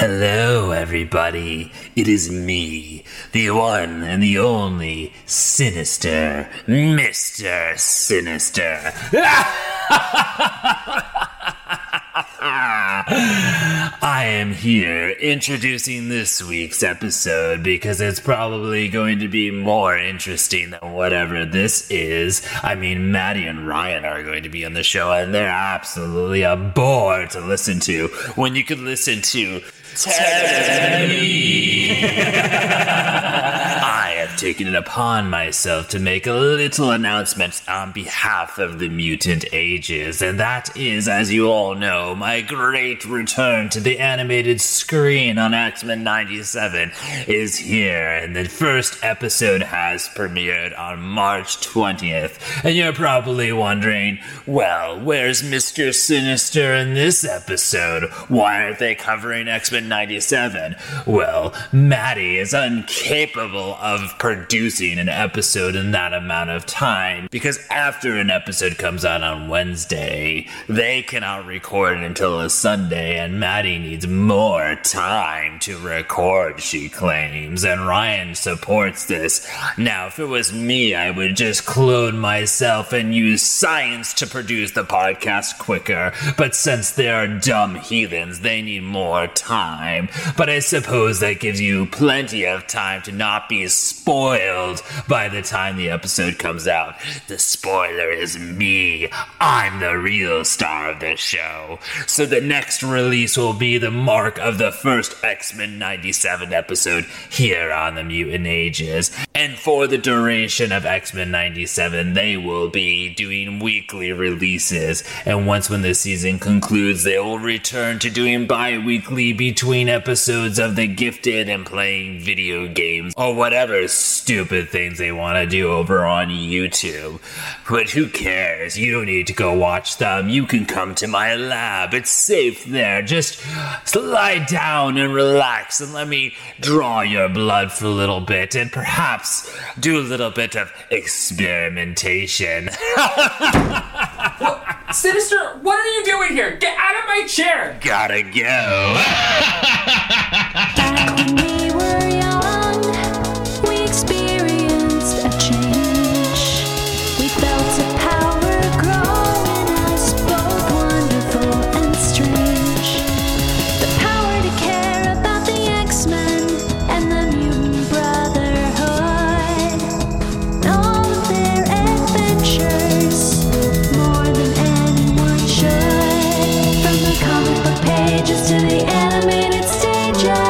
Hello, everybody. It is me, the one and the only Sinister, Mr. Sinister. I am here introducing this week's episode because it's probably going to be more interesting than whatever this is. I mean, Maddie and Ryan are going to be on the show, and they're absolutely a bore to listen to when you could listen to Teddy. I have taken it upon myself to make a little announcement on behalf of the Mutant Ages, and that is, as you all know, my great return to the animated screen on X-Men 97 is here, and the first episode has premiered on March 20th, and you're probably wondering, well, where's Mr. Sinister in this episode? Why aren't they covering X-Men 97? Well, Maddie is incapable of producing an episode in that amount of time, because after an episode comes out on Wednesday, they cannot record until a Sunday, and Maddie needs more time to record, she claims, and Ryan supports this. Now, if it was me, I would just clone myself and use science to produce the podcast quicker, but since they are dumb heathens, they need more time. But I suppose that gives you plenty of time to not be spoiled by the time the episode comes out. The spoiler is me. I'm the real star of this show. So the next release will be the mark of the first X-Men 97 episode here on the Mutant Ages. And for the duration of X-Men 97, they will be doing weekly releases. And when the season concludes, they will return to doing bi-weekly between episodes of The Gifted and playing video games or whatever stupid things they want to do over on YouTube. But who cares? You don't need to go watch them. You can come to my lab. It's safe there. Just lie down and relax and let me draw your blood for a little bit and perhaps do a little bit of experimentation. Sinister, what are you doing here? Get out of my chair! Gotta go. Back when we were young, we experienced a change. We felt a power grow in us, both wonderful and strange. The power to care about the X-Men and the Mutant Brotherhood. And all of their adventures, more than anyone should. From the comic book pages to the animated stages.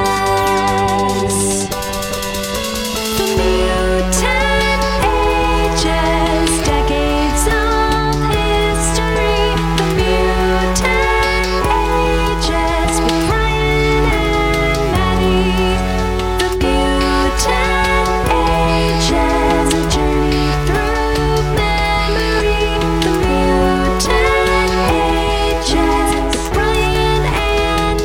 The Mutant Ages, decades of history. The Mutant Ages with Ryan and Maddie. The Mutant Ages, a journey through memory. The Mutant Ages with Ryan and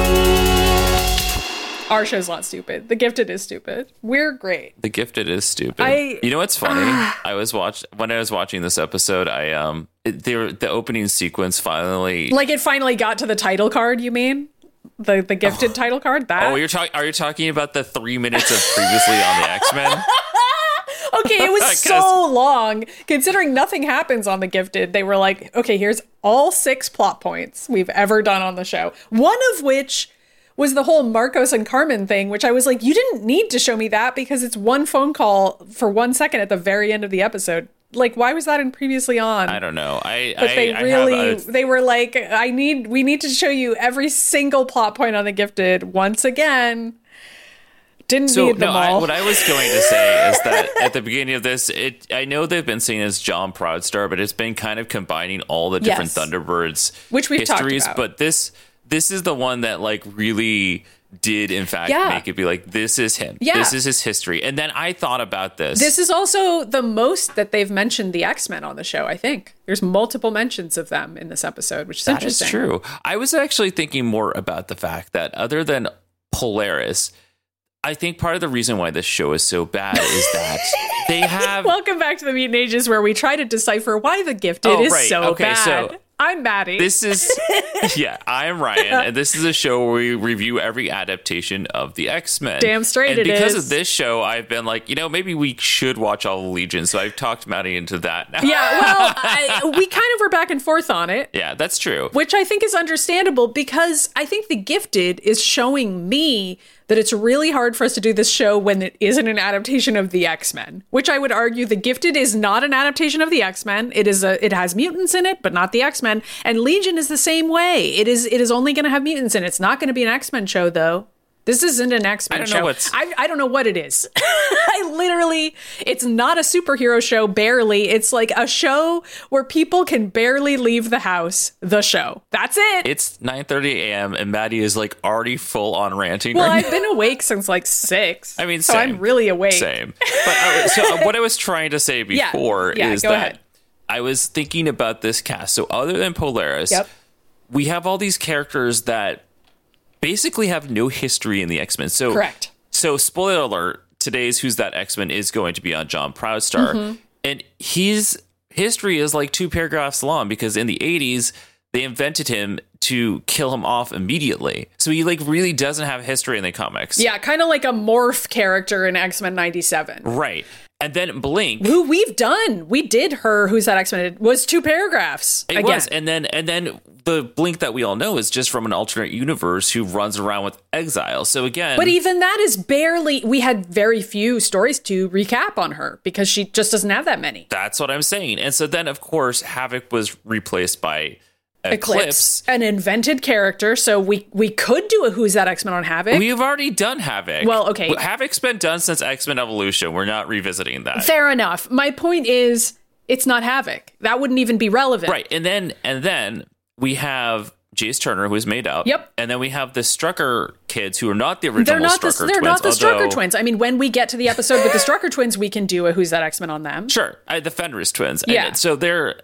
Maddie. Our show's not stupid. The Gifted is stupid. We're great. The Gifted is stupid. You know what's funny? When I was watching this episode, the opening sequence finally. Like it finally got to the title card, you mean? The Gifted title card? That? Oh, are you talking about the 3 minutes of previously on the X-Men? Okay, it was so long. Considering nothing happens on The Gifted, they were like, okay, here's all 6 plot points we've ever done on the show. One of which was the whole Marcos and Carmen thing, which I was like, you didn't need to show me that because it's one phone call for 1 second at the very end of the episode. Like, why was that in previously on? I don't know. They were like, we need to show you every single plot point on The Gifted once again. Didn't need them all. What I was going to say is that at the beginning of this, I know they've been seen as John Proudstar, but it's been kind of combining all the different Thunderbirds which we've histories. Talked about. But this is the one that like really did in fact make it be like, this is him. Yeah. This is his history. And then I thought about this. This is also the most that they've mentioned the X-Men on the show, I think. There's multiple mentions of them in this episode, which is interesting. That is true. I was actually thinking more about the fact that other than Polaris, I think part of the reason why this show is so bad is that they have... Welcome back to the Mutant Ages, where we try to decipher why The Gifted is so bad. I'm Maddie. This is, I'm Ryan, and this is a show where we review every adaptation of the X-Men. Damn straight and it because is. of this show, I've been like, maybe we should watch all the Legion, so I've talked Maddie into that now. Yeah, well, we kind of were back and forth on it. Yeah, that's true. Which I think is understandable because I think The Gifted is showing me that it's really hard for us to do this show when it isn't an adaptation of the X-Men, which I would argue The Gifted is not an adaptation of the X-Men. It has mutants in it, but not the X-Men. And Legion is the same way. It is only going to have mutants in it. It's not going to be an X-Men show, though. This isn't an X-Men show. I don't know what it is. It's not a superhero show, barely. It's like a show where people can barely leave the house. The show. That's it. It's 9:30 a.m. and Maddie is like already full on ranting. Well, right I've been awake since like 6. I mean, so same. I'm really awake. Same. But so what I was trying to say before is go that ahead. I was thinking about this cast. So other than Polaris, we have all these characters that basically have no history in the X-Men. So correct. So spoiler alert, today's Who's That X-Men is going to be on John Proudstar. And his history is like 2 paragraphs long because in the 80s, they invented him to kill him off immediately. So he like really doesn't have history in the comics. Yeah, kind of like a Morph character in X-Men 97. Right. And then Blink, who we've done. We did her Who's That X-Men? It was 2 paragraphs. It was. And then the Blink that we all know is just from an alternate universe who runs around with Exile. So again, but even that is barely, we had very few stories to recap on her because she just doesn't have that many. That's what I'm saying. And so then of course Havoc was replaced by Eclipse, an invented character. So we could do a Who's That X-Men on Havoc. We've already done Havoc. Well, okay. Havoc's been done since X-Men Evolution. We're not revisiting that. Fair enough. My point is, it's not Havoc. That wouldn't even be relevant. Right. And then we have Jace Turner, who is made up. Yep. And then we have the Strucker kids, who are not the original Strucker twins. They're not the Strucker twins. I mean, when we get to the episode with the Strucker twins, we can do a Who's That X-Men on them. Sure. The Fenris twins. Yeah. And so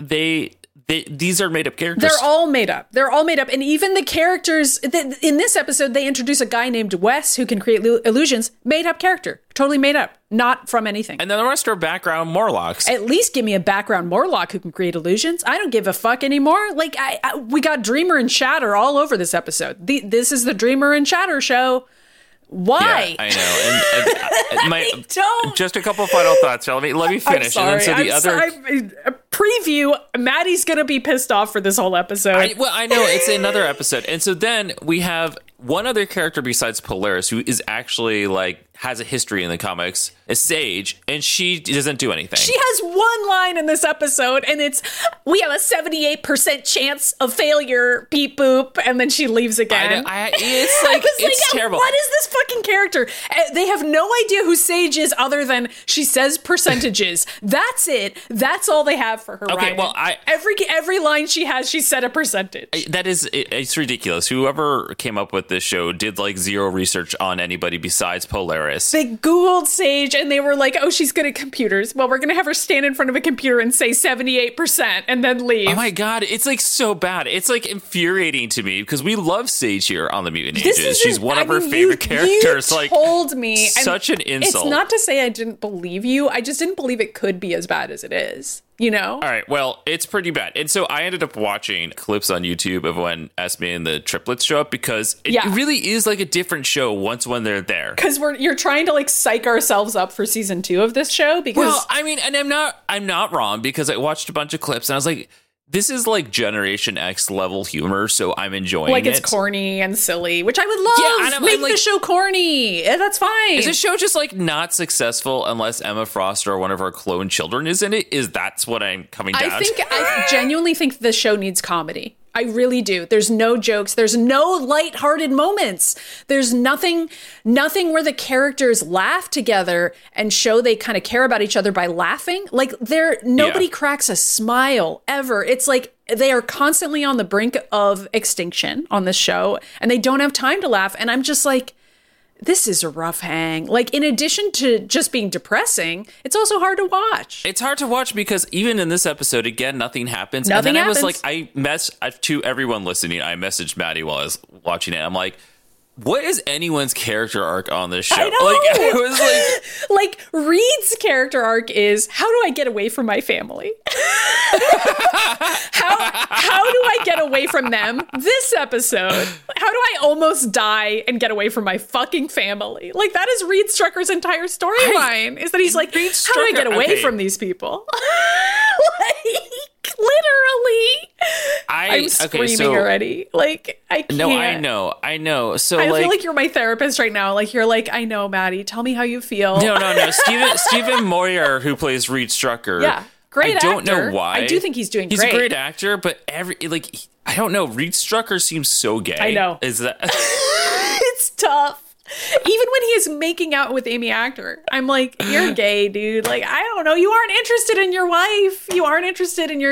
these are made up characters. They're all made up. And even the characters in this episode, they introduce a guy named Wes who can create illusions. Made up character. Totally made up. Not from anything. And then the rest are background Morlocks. At least give me a background Morlock who can create illusions. I don't give a fuck anymore. Like, we got Dreamer and Shatter all over this episode. This is the Dreamer and Shatter show. Why? Yeah, I know. And just a couple final thoughts. Let me finish. I'm sorry. And then a preview. Maddie's gonna be pissed off for this whole episode. I know it's another episode, and so then we have one other character besides Polaris who is actually like has a history in the comics, is Sage, and she doesn't do anything. She has one line in this episode, and it's, we have a 78% chance of failure, beep boop, and then she leaves again. It's like, it's terrible. What is this fucking character? They have no idea who Sage is other than she says percentages. That's it. That's all they have for her, Okay, Ryan. well, every line she has, she said a percentage. It's ridiculous. Whoever came up with this show did like zero research on anybody besides Polaris. They Googled Sage and they were like, oh, she's good at computers. Well, we're going to have her stand in front of a computer and say 78% and then leave. Oh my God. It's like so bad. It's like infuriating to me because we love Sage here on the Mutant Ages. She's one of her favorite characters. You told me. Such an insult. It's not to say I didn't believe you. I just didn't believe it could be as bad as it is. You know? All right. Well, it's pretty bad. And so I ended up watching clips on YouTube of when Esme and the triplets show up because it really is like a different show when they're there. Because you're trying to like psych ourselves up for season 2 of this show because well, I mean, and I'm not wrong because I watched a bunch of clips and I was like, this is like Generation X level humor, so I'm enjoying it. Like it's corny and silly, which I would love. Yeah, Make the show corny. That's fine. Is this show just like not successful unless Emma Frost or one of our clone children is in it? That's what I'm coming down to? I genuinely think this show needs comedy. I really do. There's no jokes. There's no lighthearted moments. There's nothing where the characters laugh together and show they kind of care about each other by laughing. Like nobody cracks a smile ever. It's like they are constantly on the brink of extinction on this show and they don't have time to laugh. And I'm just like, this is a rough hang. Like, in addition to just being depressing, it's also hard to watch. It's hard to watch because even in this episode, again, nothing happens. Nothing and then happens. I was like, to everyone listening, I messaged Maddie while I was watching it. I'm like, what is anyone's character arc on this show? I know. Like, it was like Reed's character arc is, how do I get away from my family? how do I get away from them this episode? How do I almost die and get away from my fucking family? Like, that is Reed Strucker's entire storyline, is that he's like, Reed how do I get Strucker- away okay. from these people? Like, literally. I'm screaming already. Like, I can't. No, I know. So I like, feel like you're my therapist right now. Like, you're like, I know, Maddie. Tell me how you feel. no. Stephen Moyer, who plays Reed Strucker. Yeah, great I don't actor. know why. I do think he's doing He's great. a great actor, but I don't know. Reed Strucker seems so gay. I know. Is that? It's tough. Even when he is making out with Amy Actor, I'm like, you're gay, dude. Like, I don't know. You aren't interested in your wife. You aren't interested in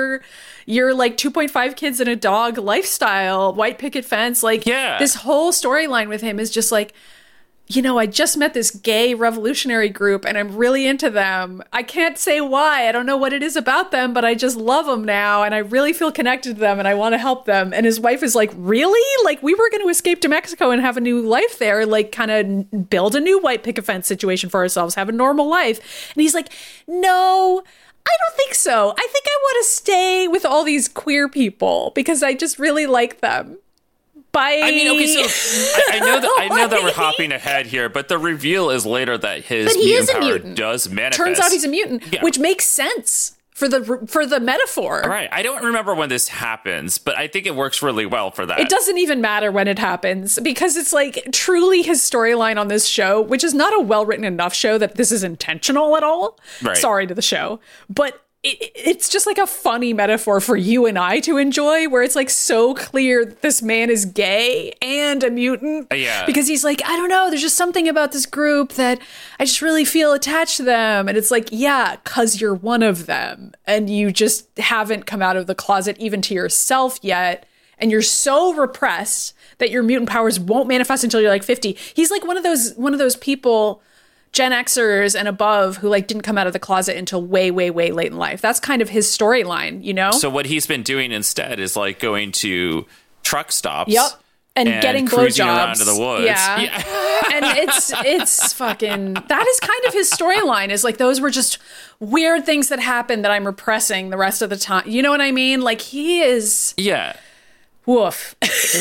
your like 2.5 kids and a dog lifestyle, white picket fence. Like, Yeah. This whole storyline with him is just like, you know, I just met this gay revolutionary group and I'm really into them. I can't say why. I don't know what it is about them, but I just love them now and I really feel connected to them and I want to help them. And his wife is like, really? Like, we were going to escape to Mexico and have a new life there, like kind of build a new white picket fence situation for ourselves, have a normal life. And he's like, no, I don't think so. I think I want to stay with all these queer people because I just really like them. Bye. I mean, okay, so I know that we're hopping ahead here, but the reveal is later that his But he mutant is a power mutant. does manifest. Turns out he's a mutant, Yeah. which makes sense for the metaphor. All right. I don't remember when this happens, but I think it works really well for that. It doesn't even matter when it happens because it's like truly his storyline on this show, which is not a well-written enough show that this is intentional at all. Right. Sorry to the show, but it's just like a funny metaphor for you and I to enjoy, where it's like so clear that this man is gay and a mutant. Yeah. Because he's like, I don't know, there's just something about this group that I just really feel attached to them. And it's like, yeah, 'cause you're one of them and you just haven't come out of the closet even to yourself yet. And you're so repressed that your mutant powers won't manifest until you're like 50. He's like one of those people, Gen Xers and above, who like didn't come out of the closet until way, way, way late in life. That's kind of his storyline, you know? So what he's been doing instead is like going to truck stops. Yep. And getting cruising blowjobs. around to the woods. Yeah. And it's fucking, that is kind of his storyline, is like, those were just weird things that happened that I'm repressing the rest of the time. You know what I mean? Like, he is, Yeah. woof.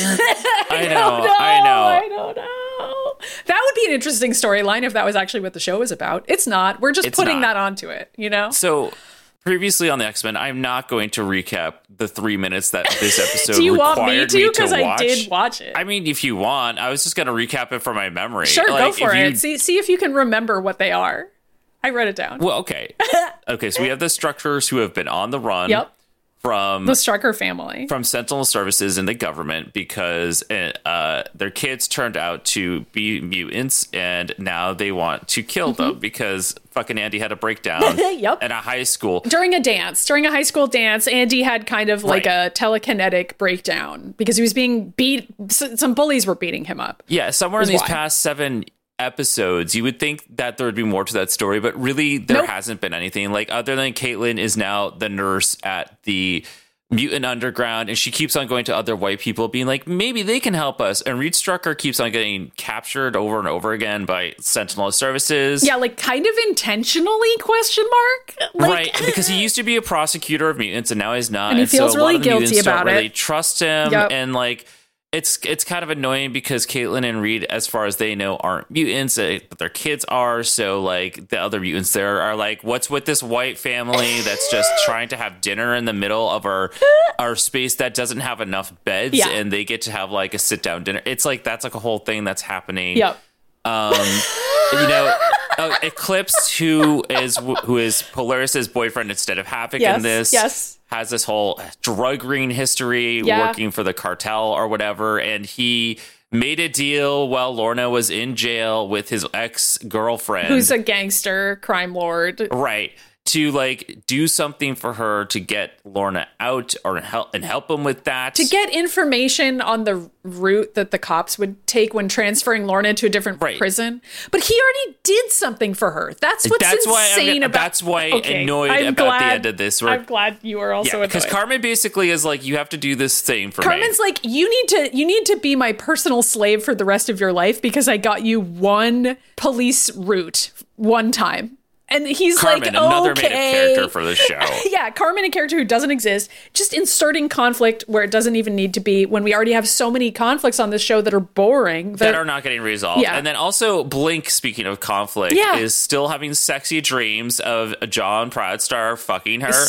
I know. I don't know. That would be an interesting storyline if that was actually what the show is about. It's not. We're just putting not. that onto it, you know? So previously on the X-Men, I'm not going to recap the 3 minutes that this episode Do you required want me to? Because I watch. did watch it. I mean, if you want, I was just going to recap it from my memory. Sure, Like, go for if it. See if you can remember what they are. I wrote it down. Well, okay. Okay, so we have the Structures who have been on the run Yep. from The Strucker family. from Sentinel Services and the government because their kids turned out to be mutants and now they want to kill them because fucking Andy had a breakdown Yep. at a high school. During a high school dance, Andy had kind of like Right. a telekinetic breakdown because he was being beat. Some bullies were beating him up. Yeah, somewhere in Is these why. past 7 episodes, you would think that there would be more to that story, but really there Nope. hasn't been anything. Like, other than Caitlin is now the nurse at the Mutant Underground, and she keeps on going to other white people being like, maybe they can help us. And Reed Strucker keeps on getting captured over and over again by Sentinel Services. Yeah, like kind of intentionally, question mark? Like, Right, because he used to be a prosecutor of mutants and now he's not. And he feels so a lot really of the mutants guilty don't about really it. trust him. Yep. And like, it's kind of annoying because Caitlin and Reed, as far as they know, aren't mutants, but their kids are. So like the other mutants there are like, what's with this white family that's just trying to have dinner in the middle of our space that doesn't have enough beds, Yeah. and they get to have like a sit down dinner. It's like that's like a whole thing that's happening. Yep. You know, Eclipse, who is Polaris's boyfriend instead of Havoc Yes, in this, yes. has this whole drug ring history, Yeah. working for the cartel or whatever, and he made a deal while Lorna was in jail with his ex-girlfriend. Who's a gangster crime lord. Right. to like do something for her to get Lorna out or help him with that. To get information on the route that the cops would take when transferring Lorna to a different prison. But he already did something for her. That's what's insane about. That's why I'm annoyed about the end of this. I'm glad you are also annoyed. Because Carmen basically is like, you have to do this thing for Carmen's me. like, you need to be my personal slave for the rest of your life because I got you one police route one time. And he's Carmen, like, another made-up character for the show. Yeah, Carmen, a character who doesn't exist, just inserting conflict where it doesn't even need to be, when we already have so many conflicts on this show that are boring. That are not getting resolved. Yeah. And then also Blink, speaking of conflict, is still having sexy dreams of John Proudstar fucking her.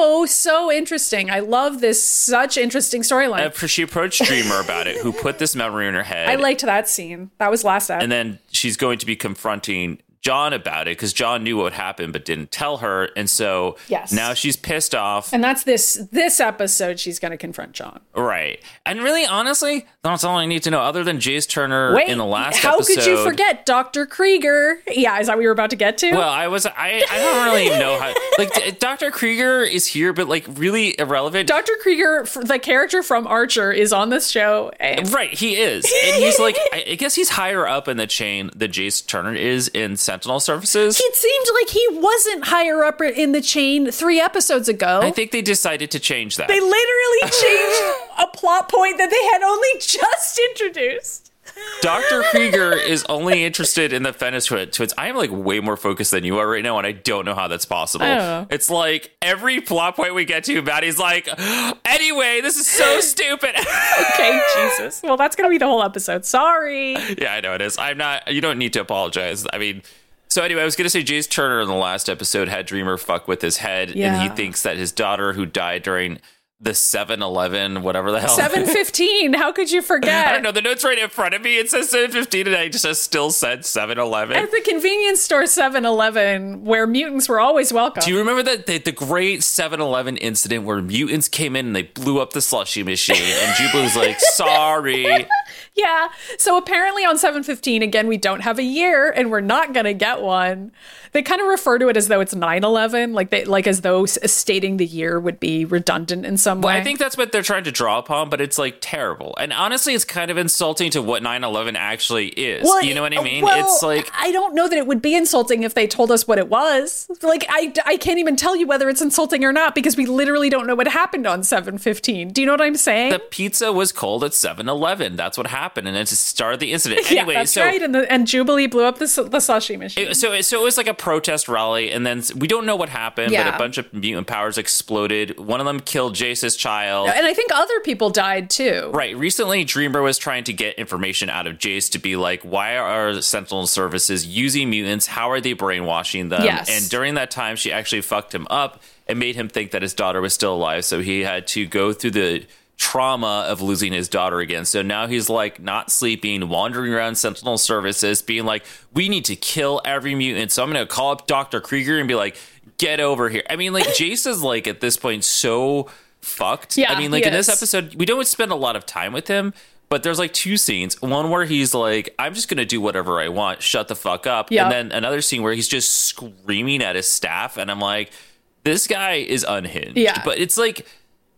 So interesting. I love this. Such interesting storyline. She approached Dreamer about it, who put this memory in her head. I liked that scene. That was last episode. And then she's going to be confronting John about it because John knew what happened but didn't tell her, and so now she's pissed off. And that's this episode she's going to confront John. Right. And really, honestly, that's all I need to know. Other than Jace Turner in the last episode. How could you forget Dr. Krieger? Yeah, is that what you were about to get to? Well, I don't really know how. Like, Dr. Krieger is here, but like really irrelevant. Dr. Krieger, the character from Archer, is on this show. Right, he is, and he's like, I guess he's higher up in the chain than Jace Turner is in Sentinel Services. It seemed like he wasn't higher up in the chain 3 episodes ago. I think they decided to change that. They literally changed a plot point that they had only just introduced. Dr. Krieger is only interested in the Fenris twins. I am like way more focused than you are right now, and I don't know how that's possible. I don't know. It's like every plot point we get to, Maddie's like, anyway, this is so stupid. Okay, Jesus. Well, that's going to be the whole episode. Sorry. Yeah, I know it is. You don't need to apologize. I mean, so anyway, I was going to say Jace Turner in the last episode had Dreamer fuck with his head, and he thinks that his daughter, who died during the 7-Eleven, whatever the hell. 7:15. How could you forget? I don't know. The note's right in front of me. It says 7:15, and I just still said 7-Eleven. At the convenience store 7-Eleven, where mutants were always welcome. Do you remember the great 7-Eleven incident where mutants came in and they blew up the slushy machine, and Jubilee's like, sorry. Yeah. So apparently on 7:15, again, we don't have a year, and we're not going to get one. They kind of refer to it as though it's 9/11, like as though stating the year would be redundant in some way. Well, I think that's what they're trying to draw upon, but it's like terrible. And honestly, it's kind of insulting to what 9/11 actually is. Well, you know what I mean? Well, it's like, I don't know that it would be insulting if they told us what it was. Like, I can't even tell you whether it's insulting or not because we literally don't know what happened on 7:15. Do you know what I'm saying? the pizza was cold at 7-Eleven. That's what happened, and it started the incident. Yeah, Anyway, that's right. And Jubilee blew up the sushi machine. So it was like a protest rally, and then we don't know what happened, but a bunch of mutant powers exploded. One of them killed Jace's child. And I think other people died too. Right. Recently, Dreamer was trying to get information out of Jace to be like, why are Sentinel Services using mutants? How are they brainwashing them? Yes. And during that time, she actually fucked him up and made him think that his daughter was still alive. So he had to go through the trauma of losing his daughter again. So now he's like not sleeping, wandering around Sentinel Services, being like, we need to kill every mutant. So I'm going to call up Dr. Krieger and be like, get over here. I mean, like, Jace is like at this point so fucked. Yeah, I mean, like he in this is. episode, we don't spend a lot of time with him, but there's like 2 scenes. One where he's like, I'm just going to do whatever I want. Shut the fuck up. Yep. And then another scene where he's just screaming at his staff. And I'm like, this guy is unhinged. Yeah. But it's like,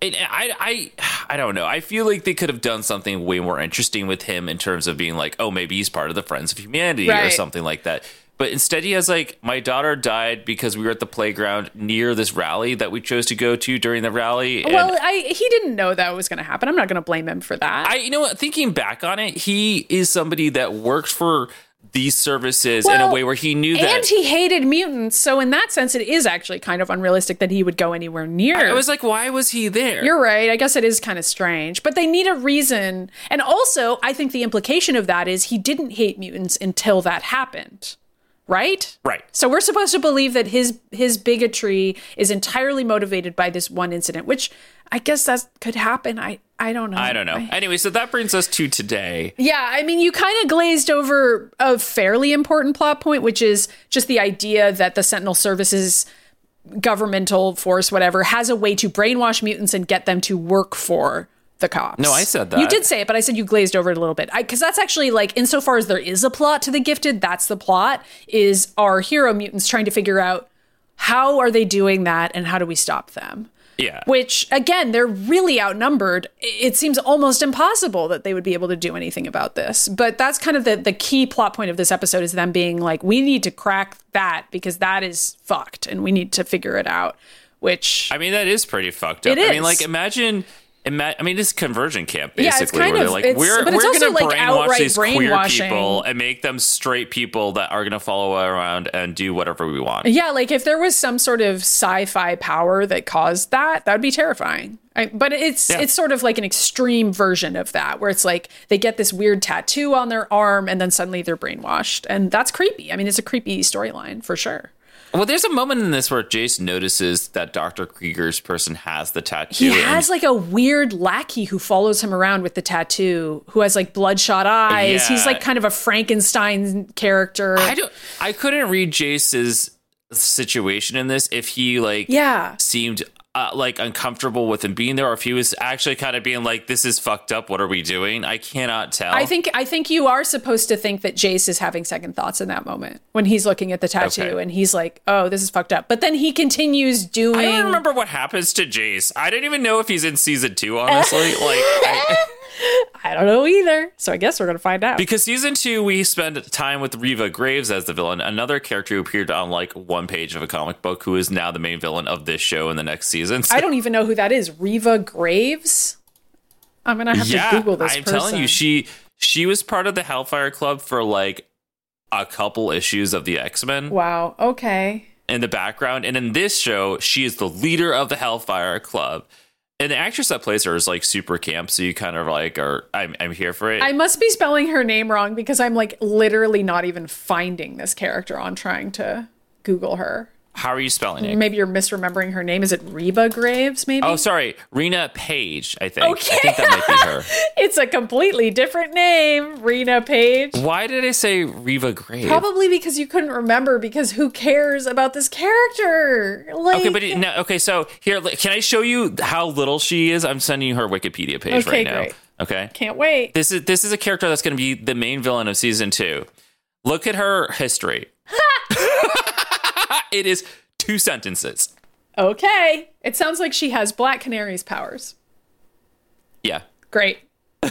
I don't know. I feel like they could have done something way more interesting with him in terms of being like, oh, maybe he's part of the Friends of Humanity or Right. something like that. But instead he has like, my daughter died because we were at the playground near this rally that we chose to go to during the rally. And Well, he didn't know that was going to happen. I'm not going to blame him for that. you know what? Thinking back on it, he is somebody that worked for these services in a way where he knew that. And he hated mutants. So in that sense, it is actually kind of unrealistic that he would go anywhere near. I was like, why was he there? You're right. I guess it is kind of strange, but they need a reason. And also, I think the implication of that is he didn't hate mutants until that happened. Right? Right. So we're supposed to believe that his bigotry is entirely motivated by this one incident, which I guess that could happen. I don't know. I don't know. Anyway, so that brings us to today. Yeah, I mean, you kind of glazed over a fairly important plot point, which is just the idea that the Sentinel Services governmental force, whatever, has a way to brainwash mutants and get them to work for the cops. No, I said that. You did say it, but I said you glazed over it a little bit. Because that's actually, like, insofar as there is a plot to The Gifted, that's the plot, is our hero mutants trying to figure out How are they doing that, and how do we stop them? Yeah. Which, again, they're really outnumbered. It seems almost impossible that they would be able to do anything about this. But that's kind of the key plot point of this episode, is them being like, we need to crack that because that is fucked and we need to figure it out. Which, I mean, that is pretty fucked up. It I mean, is. like, imagine, I mean, it's conversion camp, Yeah, it's basically, kind where of- they're like, it's- we're but it's going to also, like, brainwash outright these queer brainwashing. people and make them straight people that are going to follow around and do whatever we want. yeah, like if there was some sort of sci-fi power that caused that would be terrifying. But it's sort of like an extreme version of that, where it's like they get this weird tattoo on their arm and then suddenly they're brainwashed. And that's creepy. I mean, it's a creepy storyline for sure. Well, there's a moment in this where Jace notices that Dr. Krieger's person has the tattoo. He has like a weird lackey who follows him around with the tattoo, who has like bloodshot eyes. Yeah. He's like kind of a Frankenstein character. I couldn't read Jace's situation in this if he seemed like uncomfortable with him being there, or if he was actually kind of being like, this is fucked up, what are we doing? I cannot tell. I think you are supposed to think that Jace is having second thoughts in that moment when he's looking at the tattoo and he's like, oh, this is fucked up. But then he continues doing. I don't remember what happens to Jace. I didn't even know if he's in season 2, honestly. I don't know either. So I guess we're going to find out. Because season 2, we spend time with Reva Graves as the villain, another character who appeared on like one page of a comic book, who is now the main villain of this show in the next season. So, I don't even know who that is. Reva Graves? I'm going to have to Google this I'm person. telling you, she was part of the Hellfire Club for like a couple issues of the X-Men. Wow. Okay. In the background. And in this show, she is the leader of the Hellfire Club. And the actress that plays her is like super camp, so you kind of like I'm here for it. I must be spelling her name wrong because I'm like literally not even finding this character on trying to Google her. How are you spelling it? Maybe you're misremembering her name. Is it Reba Graves, maybe? Oh, sorry. Rena Page, I think. Okay. I think that might be her. It's a completely different name, Rena Page. Why did I say Reva Graves? Probably because you couldn't remember, because who cares about this character? Like, Okay, so here, can I show you how little she is? I'm sending you her Wikipedia page right now. Great. Okay. Can't wait. This is a character that's going to be the main villain of season 2. Look at her history. It is 2 sentences. Okay. It sounds like she has Black Canary's powers. Yeah. Great.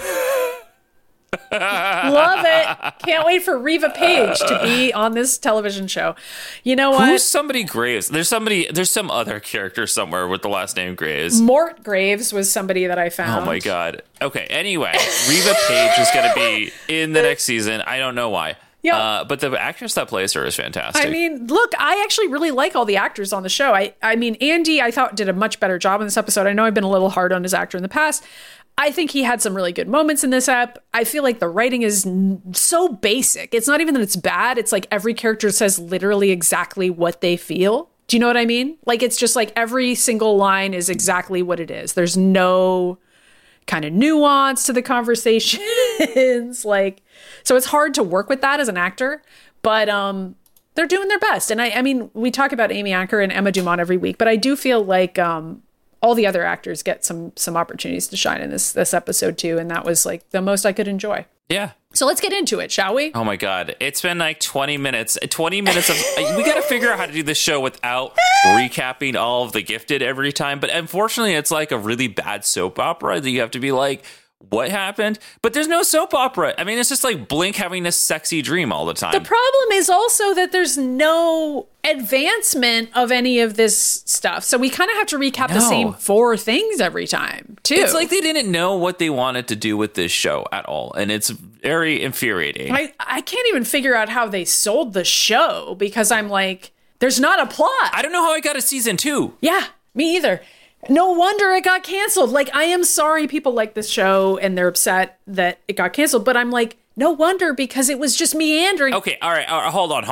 Love it. Can't wait for Reva Page to be on this television show. You know what? Who's somebody Graves? There's some other character somewhere with the last name Graves. Mort Graves was somebody that I found. Oh my God. Okay. Anyway, Reva Page is going to be in the next season. I don't know why. Yeah. But the actress that plays her is fantastic. I mean, look, I actually really like all the actors on the show. I mean, Andy, I thought did a much better job in this episode. I know I've been a little hard on his actor in the past. I think he had some really good moments in this ep. I feel like the writing is so basic. It's not even that it's bad. It's like every character says literally exactly what they feel. Do you know what I mean? Like, it's just like every single line is exactly what it is. There's no kind of nuance to the conversations. Like, so it's hard to work with that as an actor, but they're doing their best. And I mean, we talk about Amy Acker and Emma Dumont every week, but I do feel like all the other actors get some opportunities to shine in this episode too, and that was like the most I could enjoy. Yeah. So let's get into it, shall we? Oh my God. It's been like 20 minutes. 20 minutes of... we got to figure out how to do this show without recapping all of The Gifted every time. But unfortunately, it's like a really bad soap opera that you have to be like, what happened? But there's no soap opera. I mean, it's just like Blink having a sexy dream all the time. The problem is also that there's no advancement of any of this stuff. So we kind of have to recap the same 4 things every time, too. It's like they didn't know what they wanted to do with this show at all. And it's very infuriating. I can't even figure out how they sold the show, because I'm like, there's not a plot. I don't know how I got a season 2. Yeah, me either. No wonder it got canceled. Like, I am sorry people like this show and they're upset that it got canceled, but I'm like, no wonder, because it was just meandering. Okay, all right, hold on.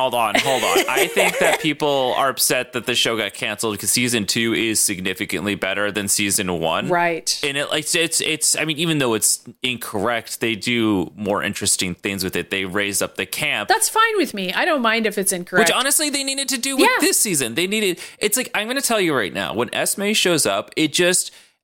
I think that people are upset that the show got canceled because season 2 is significantly better than season 1. Right. And it's I mean, even though it's incorrect, they do more interesting things with it. They raised up the camp. That's fine with me. I don't mind if it's incorrect. Which honestly they needed to do with this season. It's like, I'm going to tell you right now, when Esme shows up,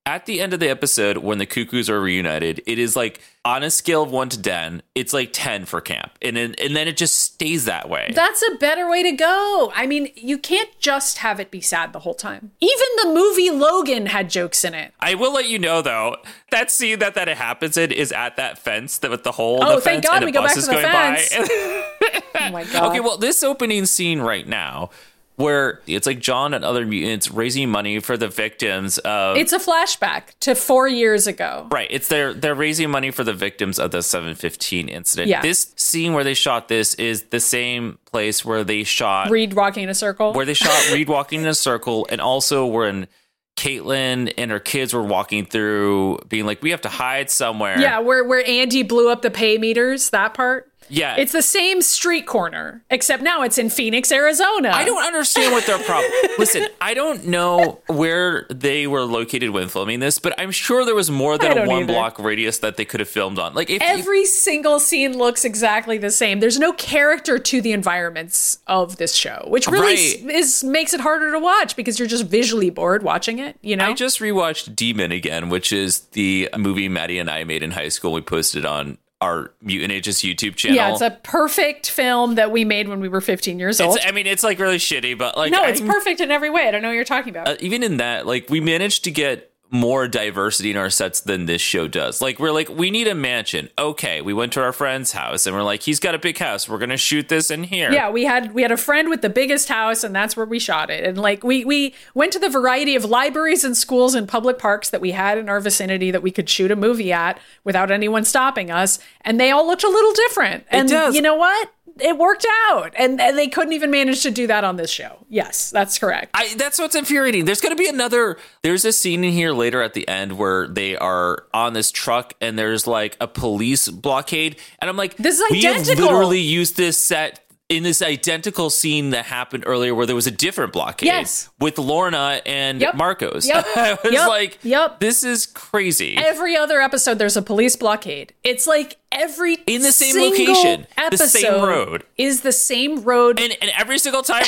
at the end of the episode, when the Cuckoos are reunited, it is like on a scale of 1 to 10, it's like 10 for camp. And then it just stays that way. That's a better way to go. I mean, you can't just have it be sad the whole time. Even the movie Logan had jokes in it. I will let you know, though, that scene that it happens in is at that fence with the hole in Oh, the thank fence. God and we a go bus back is to the going fence. by. Oh my God. Okay, well, this opening scene right now, where it's like John and other mutants raising money for the victims of... It's a flashback to 4 years ago. Right. It's they're raising money for the victims of the 715 incident. Yeah. This scene where they shot this is the same place where they shot... Reed walking in a circle. Where they shot Reed walking in a circle, and also when Caitlin and her kids were walking through being like, we have to hide somewhere. Yeah, where Andy blew up the pay meters, that part. Yeah. It's the same street corner, except now it's in Phoenix, Arizona. I don't understand what their problem... Listen, I don't know where they were located when filming this, but I'm sure there was more than a one-block radius that they could have filmed on. Like, if every single scene looks exactly the same. There's no character to the environments of this show, which really makes it harder to watch because you're just visually bored watching it, you know? I just rewatched Demon again, which is the movie Maddie and I made in high school. We posted on our Mutant Ages YouTube channel. Yeah, it's a perfect film that we made when we were 15 years old. It's like really shitty, but like... No, it's perfect in every way. I don't know what you're talking about. Even in that, like, we managed to get more diversity in our sets than this show does. Like, we're like, we need a mansion. Okay, we went to our friend's house and we're like, he's got a big house. We're going to shoot this in here. Yeah, we had a friend with the biggest house and that's where we shot it. And like, we went to the variety of libraries and schools and public parks that we had in our vicinity that we could shoot a movie at without anyone stopping us. And they all looked a little different. And you know what? It worked out, and they couldn't even manage to do that on this show. Yes, that's correct. That's what's infuriating. There's going to be there's a scene in here later at the end where they are on this truck and there's like a police blockade. And I'm like, this is identical. We have literally used this set in this identical scene that happened earlier where there was a different blockade with Lorna and Marcos. I was like, this is crazy. Every other episode, there's a police blockade. It's like every in the same location, episode the same road is the same road, and every single time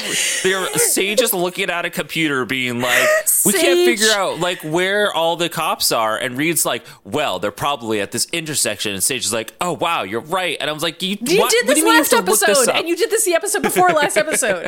Sage is looking at a computer, being like, "We can't figure out like where all the cops are." And Reed's like, "Well, they're probably at this intersection." And Sage is like, "Oh wow, you're right." And I was like, "You did this last episode, and you did this the episode before last episode."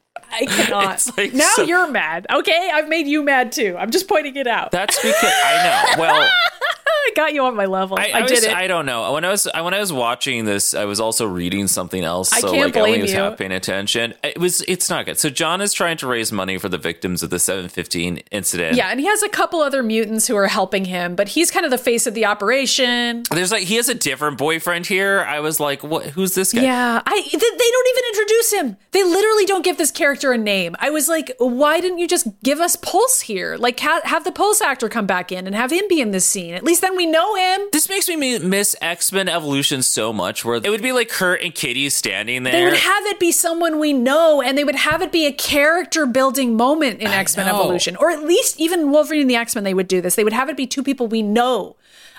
I cannot. Like, now you're mad. Okay, I've made you mad too. I'm just pointing it out. That's because I know. Well, I got you on my level. I did it. I don't know. When I was watching this, I was also reading something else. So I can't blame I was you. half paying attention. It's not good. So John is trying to raise money for the victims of the 715 incident. Yeah, and he has a couple other mutants who are helping him, but he's kind of the face of the operation. There's like, he has a different boyfriend here. I was like, what? Who's this guy? Yeah, they don't even introduce him. They literally don't give this character a name. I was like, why didn't you just give us Pulse here? Like, have the Pulse actor come back in and have him be in this scene. At least then we know him. This makes me miss X-Men Evolution so much, where it would be like Kurt and Kitty standing there. They would have it be someone we know, and they would have it be a character building moment in X-Men Evolution. Or at least even Wolverine and the X-Men, they would do this. They would have it be two people we know.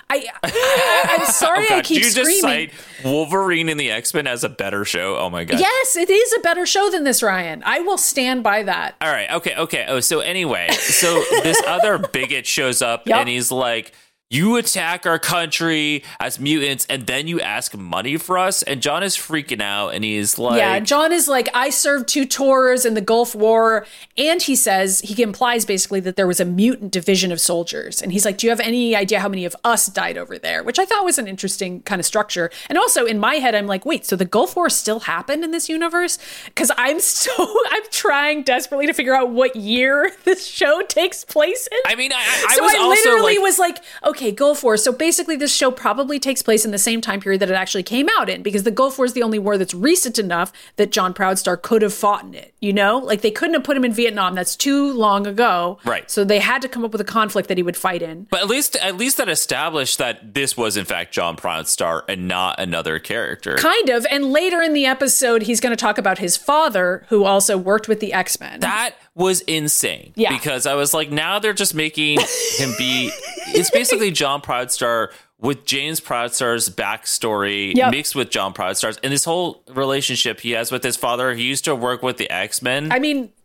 I'm sorry I keep screaming. Did you just cite Wolverine and the X-Men as a better show? Oh my God. Yes, it is a better show than this, Ryan. I will stand by that. All right. Okay. Oh, so anyway, so this other bigot shows up and he's like, you attack our country as mutants and then you ask money for us? And John is freaking out and he's like... Yeah, John is like, I served 2 tours in the Gulf War. And he says, he implies basically that there was a mutant division of soldiers. And he's like, do you have any idea how many of us died over there? Which I thought was an interesting kind of structure. And also in my head, I'm like, wait, so the Gulf War still happened in this universe? Because I'm trying desperately to figure out what year this show takes place in. I mean, I literally was like, okay, Gulf War. So basically this show probably takes place in the same time period that it actually came out in, because the Gulf War is the only war that's recent enough that John Proudstar could have fought in it. You know, like they couldn't have put him in Vietnam. That's too long ago. Right. So they had to come up with a conflict that he would fight in. But at least that established that this was in fact John Proudstar and not another character. Kind of. And later in the episode, he's going to talk about his father, who also worked with the X-Men. That was insane. Yeah. Because I was like, now they're just making him be... It's basically John Proudstar with James Proudstar's backstory mixed with John Proudstar's. And this whole relationship he has with his father, he used to work with the X-Men. I mean,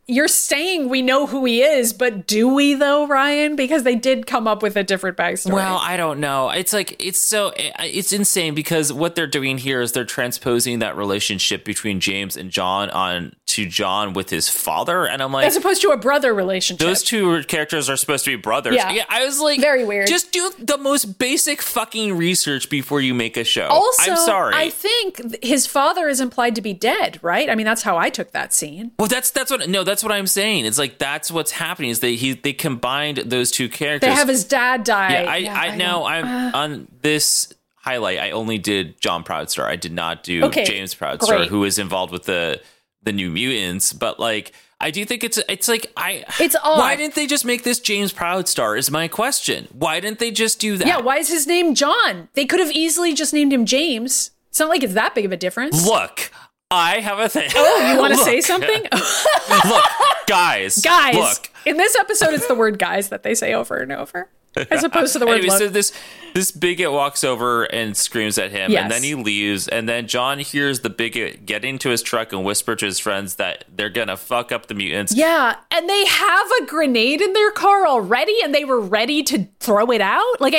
you're saying we know who he is, but do we though, Ryan? Because they did come up with a different backstory. Well, I don't know. It's like, it's insane because what they're doing here is they're transposing that relationship between James and John on to John with his father. And I'm like, as opposed to a brother relationship. those two characters are supposed to be brothers. Yeah. I was like, very weird. Just do the most basic fucking research before you make a show. Also, I'm sorry. I think his father is implied to be dead, right? I mean, that's how I took that scene. Well, that's what I'm saying. It's like that's what's happening is they combined those two characters. They have his dad die. Yeah, I'm on this highlight. I only did John Proudstar. I did not do James Proudstar, great. who is involved with the New Mutants. But like, I do think it's It's odd. Why didn't they just make this James Proudstar? Is my question. Why didn't they just do that? Yeah, why is his name John? They could have easily just named him James. It's not like it's that big of a difference. Look, I have a thing. Oh, you want to say something? Look, guys. Guys. Look. In this episode, it's the word guys that they say over and over, as opposed to the word Anyway, look. so this bigot walks over and screams at him, Yes. and then he leaves, and then John hears the bigot get into his truck and whisper to his friends that they're gonna fuck up the mutants. Yeah, and they have a grenade in their car already, and they were ready to throw it out? Like a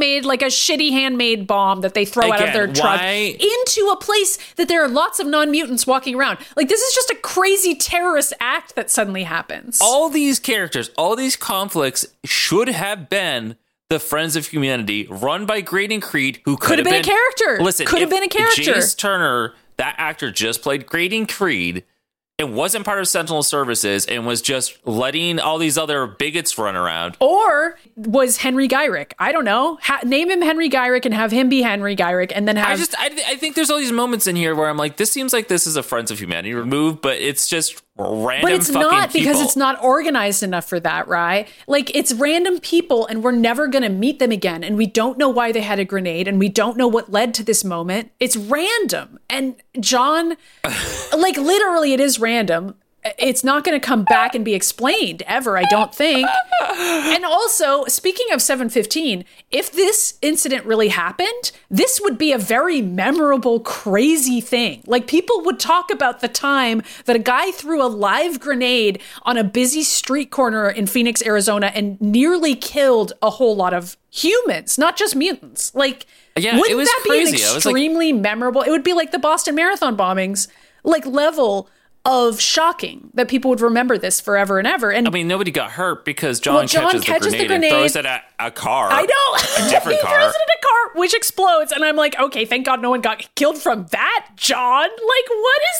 shitty handmade bomb that they throw out of their Again, truck why- into a place that there are lots of non-mutants walking around. Like, this is just a crazy terrorist act that suddenly happens. All these characters, all these conflicts should have been the Friends of Humanity, run by Graydon Creed, who could have been a character. Listen, Could have if been a character. James Turner, that actor, just played Graydon Creed and wasn't part of Sentinel Services and was just letting all these other bigots run around. Or was Henry Gyrick? I don't know. Name him Henry Gyrick and have him be Henry Gyrick, and then have... I think there's all these moments in here where I'm like, this seems like this is a Friends of Humanity move, but it's just random. But it's fucking not, because people. it's not organized enough for that, right? Like, it's random people, and we're never going to meet them again, and we don't know why they had a grenade, and we don't know what led to this moment. It's random. And John, like, literally, it is random. It's not going to come back and be explained ever, I don't think. And also, speaking of 715, if this incident really happened, this would be a very memorable, crazy thing. Like, people would talk about the time that a guy threw a live grenade on a busy street corner in Phoenix, Arizona, and nearly killed a whole lot of humans, not just mutants. Like, Yeah, wouldn't it was that crazy. be I an was like- extremely memorable? It would be like the Boston Marathon bombings, like level of shocking that people would remember this forever and ever. And I mean, nobody got hurt because John, catches the grenade and throws it at a car. I know. A different He car. throws it at a car, which explodes. And I'm like, okay, thank God no one got killed from that, John. Like, what is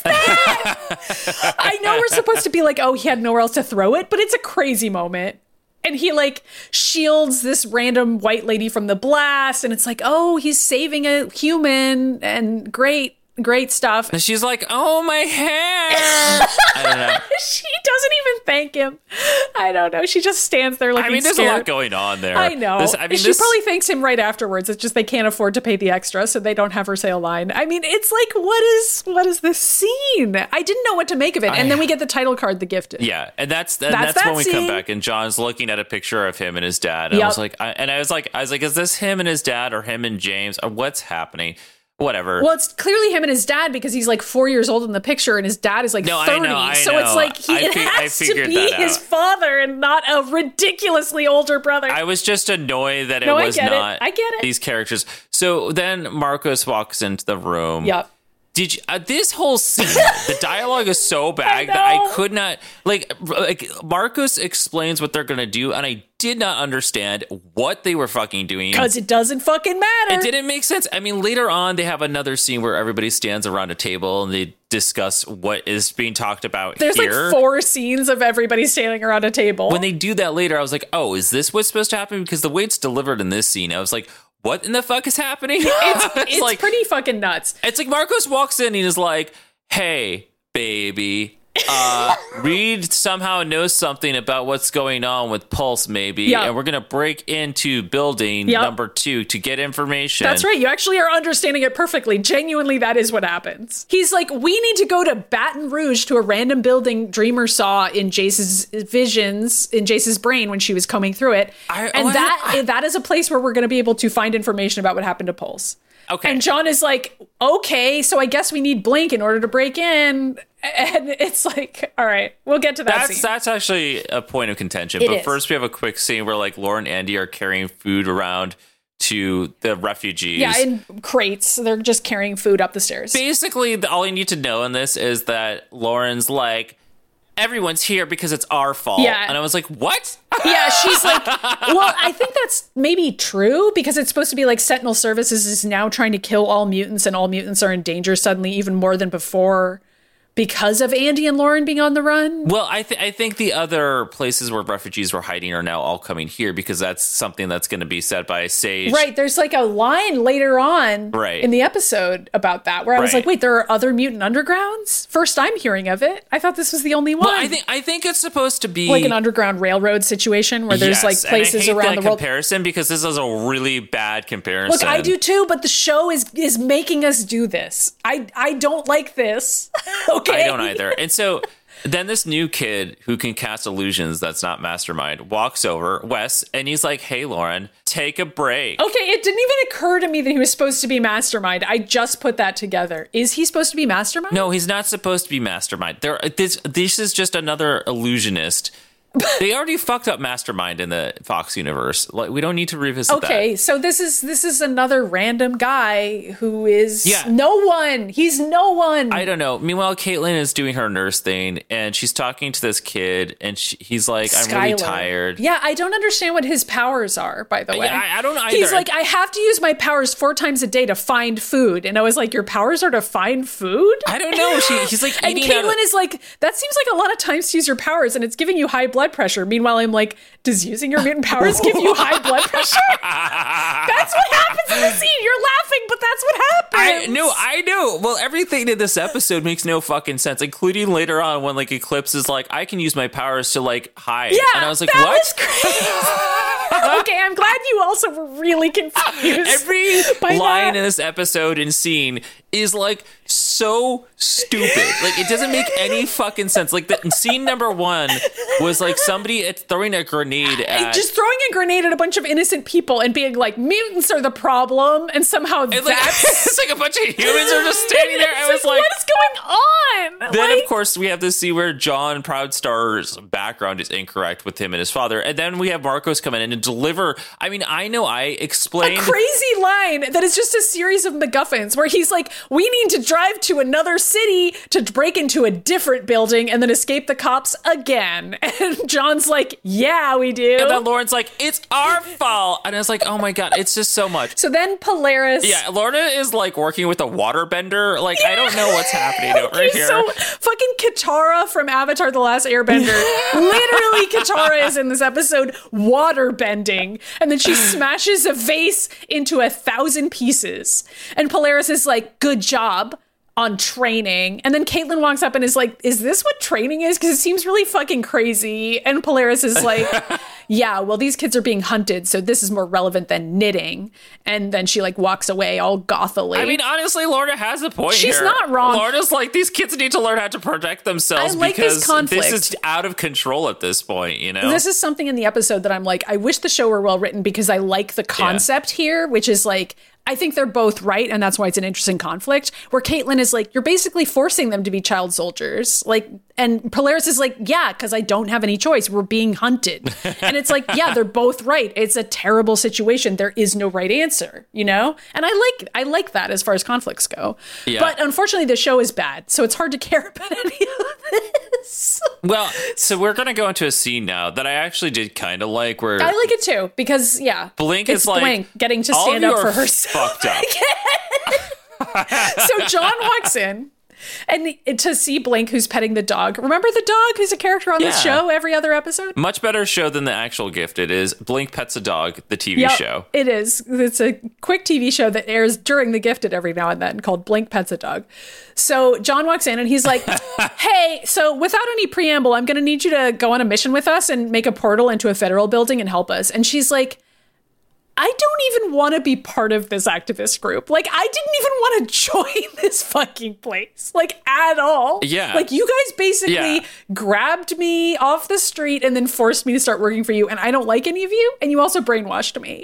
that? I know we're supposed to be like, oh, he had nowhere else to throw it, but it's a crazy moment. And he, like, shields this random white lady from the blast. And it's like, oh, he's saving a human. And great stuff. And she's like, oh, my hair. I don't know. She doesn't even thank him. I don't know. She just stands there looking I mean, there's scared. a lot going on there. I know. She This probably thanks him right afterwards. It's just they can't afford to pay the extra, so they don't have her say a line. I mean, it's like, what is this scene? I didn't know what to make of it. And then we get the title card, The Gifted. Yeah, and that's that when we come scene. back, and John's looking at a picture of him and his dad. And Yep. I was like, is this him and his dad, or him and James, or what's happening? Whatever. Well, it's clearly him and his dad because he's like 4 years old in the picture and his dad is like 30. I so know. it's like it I has to figured be that his out. father and not a ridiculously older brother. I was just annoyed that No, it I was get it. not I get it. these characters. So then Marcos walks into the room. Yep. Did you, this whole scene, the dialogue is so bad that know. I could not, like Marcos explains what they're going to do, and I did not understand what they were fucking doing. Because it doesn't fucking matter. It didn't make sense. I mean, later on, they have another scene where everybody stands around a table and they discuss what is being talked about There's here. like 4 scenes of everybody standing around a table. When they do that later, I was like, oh, is this what's supposed to happen? Because the way it's delivered in this scene, I was like, what in the fuck is happening? it's like, pretty fucking nuts. it's like Marcos walks in and he's like, hey, baby, Reed somehow knows something about what's going on with Pulse, maybe, Yeah. and we're going to break into building Yep. number 2 to get information. That's right. You actually are understanding it perfectly. Genuinely, that is what happens. He's like, we need to go to Baton Rouge to a random building Dreamer saw in Jace's visions, in Jace's brain when she was combing through it. That is a place where we're going to be able to find information about what happened to Pulse. Okay. And John is like, okay, so I guess we need Blink in order to break in. And it's like, all right, we'll get to that scene. That's actually a point of contention. It But is. first we have a quick scene where like Laura and Andy are carrying food around to the refugees. Yeah, in crates. They're just carrying food up the stairs. Basically, all you need to know in this is that Lauren's like, everyone's here because it's our fault. Yeah. And I was like, what? Yeah, she's like, well, I think that's maybe true because it's supposed to be like Sentinel Services is now trying to kill all mutants and all mutants are in danger suddenly even more than before because of Andy and Lauren being on the run. Well, I think the other places where refugees were hiding are now all coming here because that's something that's going to be said by Sage. Right, there's like a line later on Right. in the episode about that where I was Right. like, wait, there are other mutant undergrounds? First I'm hearing of it. I thought this was the only one. Well, I think it's supposed to be like an underground railroad situation where there's like Yes, places and I hate around that the world. comparison because this is a really bad comparison. Look, I do too, but the show is making us do this. I don't like this. Okay. I don't either. And so then this new kid who can cast illusions that's not Mastermind walks over, Wes, and he's like, hey, Lauren, take a break. Okay, it didn't even occur to me that he was supposed to be Mastermind. I just put that together. Is he supposed to be Mastermind? No, he's not supposed to be Mastermind. This is just another illusionist. They already fucked up Mastermind in the Fox universe. Like, we don't need to revisit that. Okay, so this is another random guy who is Yeah. no one. He's no one. I don't know. Meanwhile, Caitlin is doing her nurse thing, and she's talking to this kid, and he's like, I'm really Skylar. tired. Yeah, I don't understand what his powers are, by the way. I don't either. He's like, I have to use my powers 4 times a day to find food. And I was like, your powers are to find food? I don't know. He's like And eating out of- Caitlin is like, that seems like a lot of times to use your powers, and it's giving you high blood pressure. Meanwhile, I'm like, does using your mutant powers give you high blood pressure? That's what happens in the scene. You're laughing, but that's what happens. I know. Well, everything in this episode makes no fucking sense, including later on when like Eclipse is like, I can use my powers to like hide. Yeah, and I was like, that what? was crazy. Okay, I'm glad you also were really confused. Every by line that. in this episode and scene is like so stupid. Like it doesn't make any fucking sense. Like the scene number 1 was like somebody throwing a grenade at just throwing a grenade at a bunch of innocent people and being like, mutants are the problem, and somehow and, like, that's it's like a bunch of humans are just standing there. I was like, what is going on? then Like, of course we have to see where John Proudstar's background is incorrect with him and his father, and then we have Marcos come in and deliver. I mean, I know I explained a crazy line that is just a series of MacGuffins where he's like, we need to drive to another city to break into a different building and then escape the cops again. And John's like, yeah, we do. and then Lauren's like, it's our fault, and I was like, oh my god, it's just so much. So then Polaris. Yeah, Lorna is like working with a waterbender. Like, I don't know what's happening over Okay, here. so fucking Katara from Avatar The Last Airbender. Literally, Katara is in this episode water bending. And then she smashes a vase into 1,000 pieces. And Polaris is like, good job on training. And then Caitlin walks up and is like, is this what training is? Because it seems really fucking crazy. And Polaris is like, yeah, well, these kids are being hunted, so this is more relevant than knitting. And then she like walks away all gothily. I mean, honestly, Lorna has a point She's here. not wrong. Lorna's like, these kids need to learn how to protect themselves I like this because conflict. this is out of control at this point, you know? This is something in the episode that I'm like, I wish the show were well written because I like the concept here, which is like, I think they're both right, and that's why it's an interesting conflict, where Caitlin is like, you're basically forcing them to be child soldiers. Like, and Polaris is like, yeah, because I don't have any choice. We're being hunted. And it's like, yeah, they're both right. It's a terrible situation. There is no right answer, you know? And I like that as far as conflicts go. Yeah. But unfortunately, the show is bad, so it's hard to care about any of this. Well, so we're going to go into a scene now that I actually did kind of like where I like it too, because, yeah. Blink it's is like, Blink getting to all of stand you up for are herself. fucked up. So John walks in and to see Blink, who's petting the dog. Remember the dog who's a character on this Yeah. show every other episode? Much better show than the actual Gifted is Blink Pets a Dog, the TV Yep, show. it is. It's a quick TV show that airs during The Gifted every now and then called Blink Pets a Dog. So John walks in and he's like, hey, so without any preamble, I'm going to need you to go on a mission with us and make a portal into a federal building and help us. And she's like, I don't even want to be part of this activist group. Like, I didn't even want to join this fucking place, like, at all. Yeah. Like, you guys basically Yeah. grabbed me off the street and then forced me to start working for you, and I don't like any of you, and you also brainwashed me.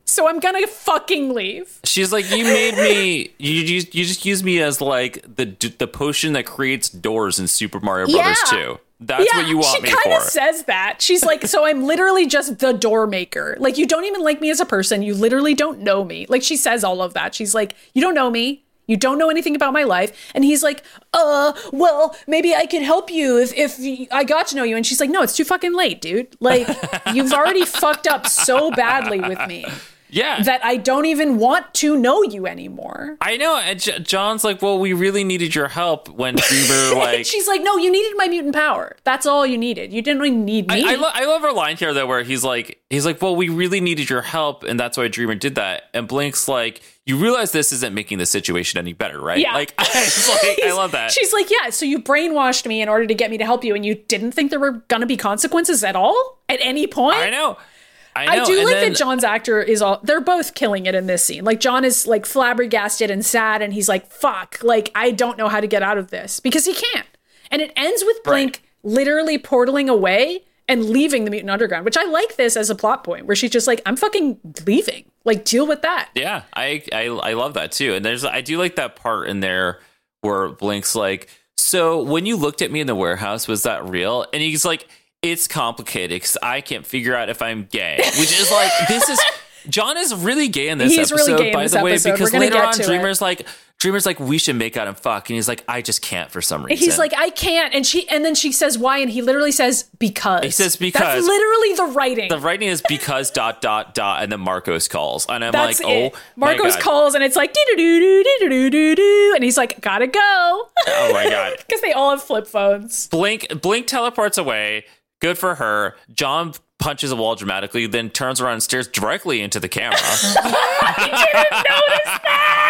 so I'm gonna fucking leave. She's like, you made me. You just use me as like the potion that creates doors in Super Mario Brothers 2. That's what you want me for. She kind of says that. She's like, so I'm literally just the door maker. Like, you don't even like me as a person. You literally don't know me. Like, she says all of that. She's like, you don't know me. You don't know anything about my life. And he's like, well, maybe I could help you if I got to know you. And she's like, no, it's too fucking late, dude. Like, you've already fucked up so badly with me. Yeah. That I don't even want to know you anymore. I know. And John's like, well, we really needed your help when Dreamer, like... She's like, no, you needed my mutant power. That's all you needed. You didn't really need me. I love her line here, though, where he's like, well, we really needed your help, and that's why Dreamer did that. And Blink's like, you realize this isn't making the situation any better, right? Yeah. Like, I love that. She's like, yeah, so you brainwashed me in order to get me to help you, and you didn't think there were going to be consequences at all? At any point? I know. I do like that John's actor is they're both killing it in this scene. Like, John is like flabbergasted and sad, and he's like, fuck, like, I don't know how to get out of this, because he can't. And it ends with Blink literally portaling away and leaving the Mutant Underground, which I like this as a plot point, where she's just like, I'm fucking leaving. Like, deal with that. Yeah, I love that too. And I do like that part in there where Blink's like, so when you looked at me in the warehouse, was that real? And he's like, it's complicated because I can't figure out if I'm gay, which is like, John is really gay in this episode, really gay by in this the way, episode. because We're gonna later get on, to Dreamer's like, we should make out and fuck. And he's like, I just can't for some reason. He's like, I can't. And then she says why, and he literally says because. He says because. That's literally the writing. The writing is because ... and then Marcos calls. And I'm like, oh, Marcos my God. calls, and it's like, do-do-do-do-do-do-do-do, and he's like, gotta go. Oh my God. Because they all have flip phones. Blink teleports away. Good for her. John punches a wall dramatically, then turns around and stares directly into the camera. I didn't notice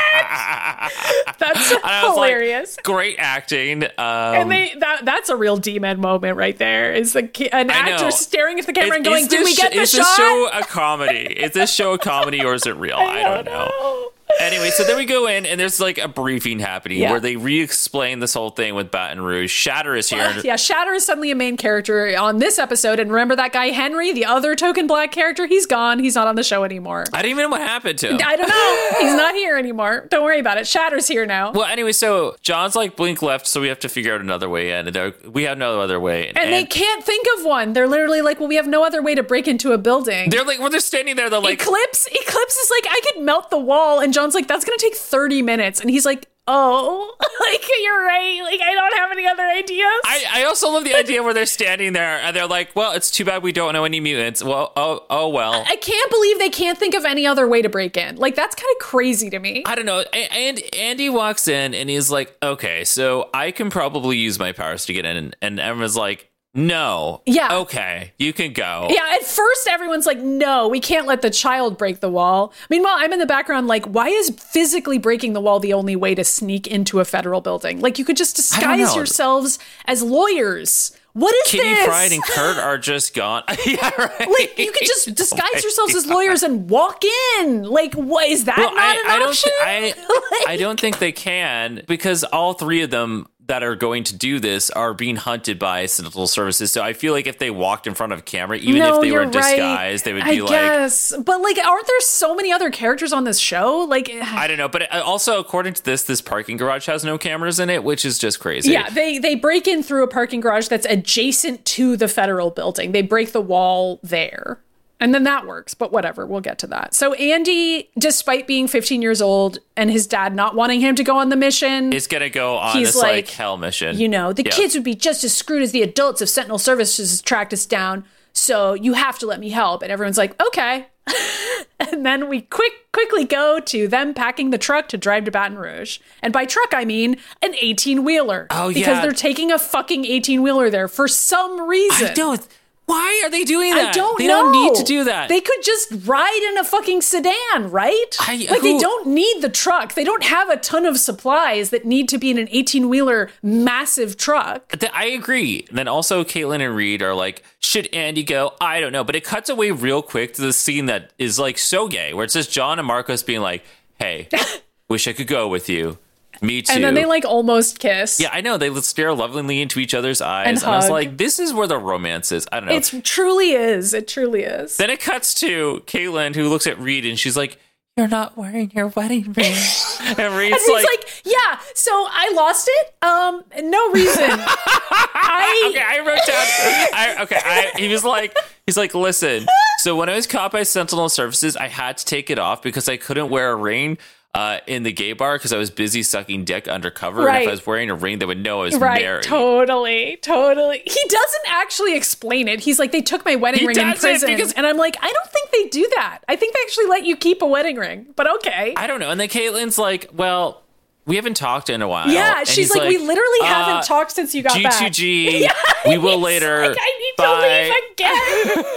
that. That's hilarious. Like, great acting. And that's a real D-Man moment right there. Is an actor staring at the camera and going, did we get the shot? Is this show a comedy? Is this show a comedy or is it real? I don't know. Anyway, so then we go in and there's like a briefing happening where they re-explain this whole thing with Baton Rouge. Shatter is here. Yeah, Shatter is suddenly a main character on this episode. And remember that guy Henry, the other token black character? He's gone. He's not on the show anymore. I don't even know what happened to him. I don't know. He's not here anymore. Don't worry about it. Shatter's here now. Well, anyway, so John's like, Blink left, so we have to figure out another way in. And we have no other way in. And they can't think of one. They're literally like, well, we have no other way to break into a building. They're like, they're standing there. They're like, Eclipse is like, I could melt the wall. And John's like, that's going to take 30 minutes. And he's like, oh, like, you're right. Like, I don't have any other ideas. I also love the idea where they're standing there and they're like, well, it's too bad we don't know any mutants. Well, oh well. I can't believe they can't think of any other way to break in. Like, that's kind of crazy to me. I don't know. And Andy walks in and he's like, okay, so I can probably use my powers to get in. And everyone's like, no. Yeah. Okay, you can go. Yeah, at first everyone's like, no, we can't let the child break the wall. Meanwhile, I'm in the background like, why is physically breaking the wall the only way to sneak into a federal building? Like, you could just disguise yourselves as lawyers. What is Kitty this? Pryde and Kurt are just gone. Yeah, right. Like, you could just disguise yourselves as lawyers and walk in. Like, what is that not an option? I don't think they can, because all three of them that are going to do this are being hunted by Sentinel Services. So I feel like if they walked in front of a camera, even if they were disguised, they would be like... I guess. But, like, aren't there so many other characters on this show? Like, I don't know. But also, according to this parking garage has no cameras in it, which is just crazy. Yeah, they break in through a parking garage that's adjacent to the federal building. They break the wall there. And then that works, but whatever, we'll get to that. So Andy, despite being 15 years old and his dad not wanting him to go on the mission, is going to go on this like hell mission. You know, the kids would be just as screwed as the adults if Sentinel Services tracked us down. So you have to let me help. And everyone's like, okay. And then we quickly go to them packing the truck to drive to Baton Rouge. And by truck, I mean an 18-wheeler. Oh, yeah. Because they're taking a fucking 18-wheeler there for some reason. I don't. Why are they doing that? I don't know. They don't need to do that. They could just ride in a fucking sedan, right? They don't need the truck. They don't have a ton of supplies that need to be in an 18-wheeler massive truck. I agree. And then also Caitlin and Reed are like, should Andy go? I don't know. But it cuts away real quick to the scene that is like so gay, where it says John and Marcos being like, hey, wish I could go with you. Me too. And then they like almost kiss. Yeah, I know. They stare lovingly into each other's eyes. And And I was hug. like, this is where the romance is. I don't know. It truly is. It truly is. Then it cuts to Caitlin, who looks at Reed, and she's like, "You're not wearing your wedding ring." And Reed's And he's like, yeah, so I lost it. No reason. I wrote down. He's like, listen. So when I was caught by Sentinel Services, I had to take it off because I couldn't wear a ring in the gay bar because I was busy sucking dick undercover. Right. And if I was wearing a ring, they would know I was Right, married. totally. He doesn't actually explain it. He's like, they took my wedding ring in doesn't, prison. because- And I'm like, I don't think they do that. I think they actually let you keep a wedding ring. But okay. I don't know. And then Caitlin's like, well, we haven't talked in a while. Yeah, And she's he's like, we literally haven't talked since you got back. G2G, Yeah, we will he's later. like, I need Bye. to leave again.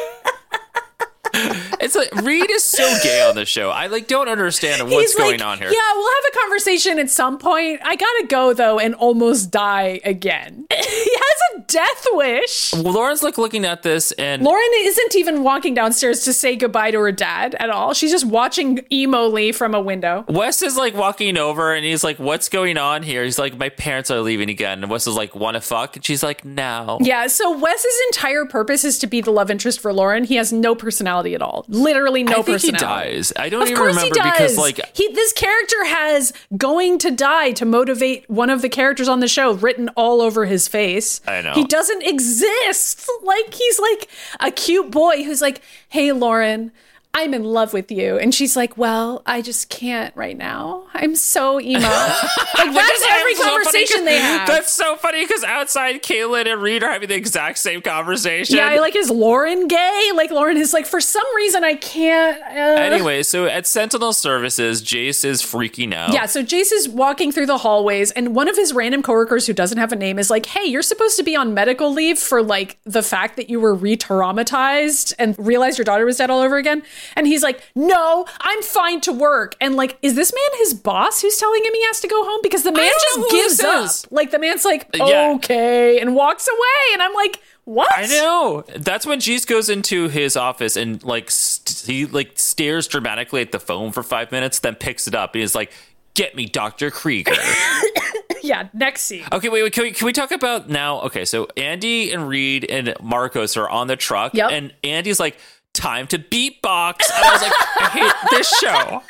It's like Reed is so gay on the show. I don't understand what's He's like, going on here. Yeah, we'll have a conversation at some point. I gotta go though and almost die again. He has a death wish. Lauren's looking at this, and Lauren isn't even walking downstairs to say goodbye to her dad at all. She's just watching emo-ly from a window. Wes is walking over, and he's like, "What's going on here?" He's like, "My parents are leaving again." And Wes is like, "Want to fuck?" And she's like, "No." Yeah, so Wes's entire purpose is to be the love interest for Lauren. He has no personality at all. Literally no I think personality. he dies. I don't Of even course remember he does. because this character has going to die to motivate one of the characters on the show written all over his face. I know. He doesn't exist. He's like a cute boy who's like, "Hey Lauren, I'm in love with you." And she's like, "Well, I just can't right now. I'm so emo." That's every conversation they have. That's so funny because outside, Caitlin and Reed are having the exact same conversation. Yeah, is Lauren gay? Lauren is like, for some reason I can't. Anyway, so at Sentinel Services, Jace is freaking out. Yeah, so Jace is walking through the hallways, and one of his random coworkers who doesn't have a name is like, "Hey, you're supposed to be on medical leave for the fact that you were re-traumatized and realized your daughter was dead all over again." And he's like, "No, I'm fine to work." And is this man his boss who's telling him he has to go home? Because the man don't know just who gives this up. is. The man's like, Yeah. "Okay," and walks away. And I'm like, what? I know. That's when Jace goes into his office and he stares dramatically at the phone for 5 minutes, then picks it up and is like, "Get me Dr. Krieger." Yeah, next scene. Okay, wait. Can we talk about now? Okay, so Andy and Reed and Marcos are on the truck, Yep. and Andy's like, "Time to beatbox," and I was like, "I hate this show."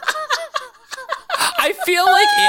I feel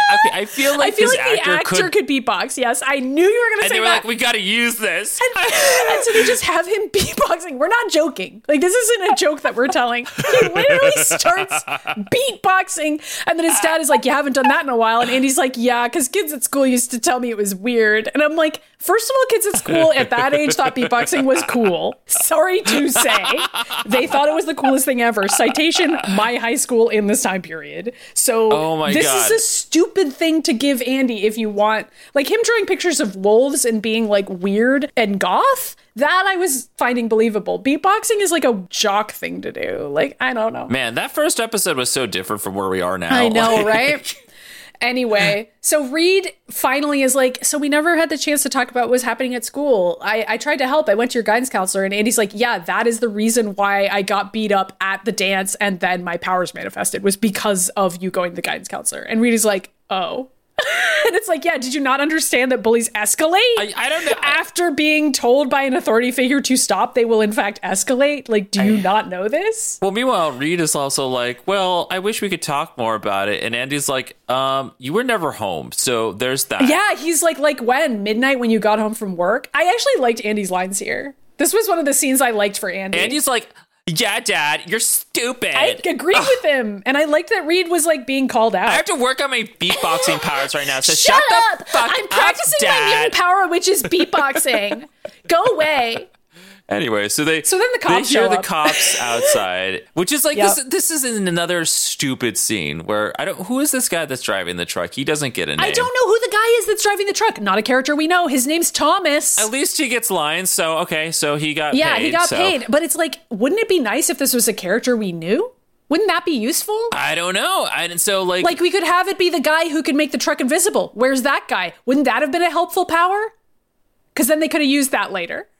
like this the actor could beatbox. Yes, I knew you were going to and say they were that. like, "We got to use this." And so they just have him beatboxing. We're not joking. This isn't a joke that we're telling. He literally starts beatboxing. And then his dad is like, "You haven't done that in a while." And Andy's like, "Yeah, because kids at school used to tell me it was weird." And I'm like, first of all, kids at school at that age thought beatboxing was cool. Sorry to say. They thought it was the coolest thing ever. Citation, my high school in this time period. So Oh my this God. is a stupid thing to give Andy if you want. Him drawing pictures of wolves and being weird and goth, that I was finding believable. Beatboxing is a jock thing to do. I don't know. Man, that first episode was so different from where we are now. I know, right? Anyway, so Reed finally is like, "So we never had the chance to talk about what was happening at school. I tried to help. I went to your guidance counselor." And Andy's like, "Yeah, that is the reason why I got beat up at the dance and then my powers manifested was because of you going to the guidance counselor." And Reed is like, "Oh." And it's like, yeah, did you not understand that bullies escalate? I don't know. After being told by an authority figure to stop, they will in fact escalate. Do you not know this? Well, meanwhile, Reed is also like, "Well, I wish we could talk more about it." And Andy's like, "You were never home, so there's that." Yeah, he's like when? Midnight when you got home from work? I actually liked Andy's lines here. This was one of the scenes I liked for Andy. Andy's like, "Yeah, Dad, you're stupid." I agreed with him. And I liked that Reed was being called out. I have to work on my beatboxing powers right now, so Shut shut up! the fuck I'm up, practicing my Dad. mutant power, which is beatboxing. Go away. Anyway, so then the cops they hear show the up. cops outside, which is Yep. this is in another stupid scene where who is this guy that's driving the truck? He doesn't get a name. I don't know who the guy is that's driving the truck. Not a character we know. His name's Thomas. At least he gets lines, so okay, so he got paid. Yeah, he got so- paid. But it's wouldn't it be nice if this was a character we knew? Wouldn't that be useful? I don't know. And so We could have it be the guy who could make the truck invisible. Where's that guy? Wouldn't that have been a helpful power? Because then they could have used that later.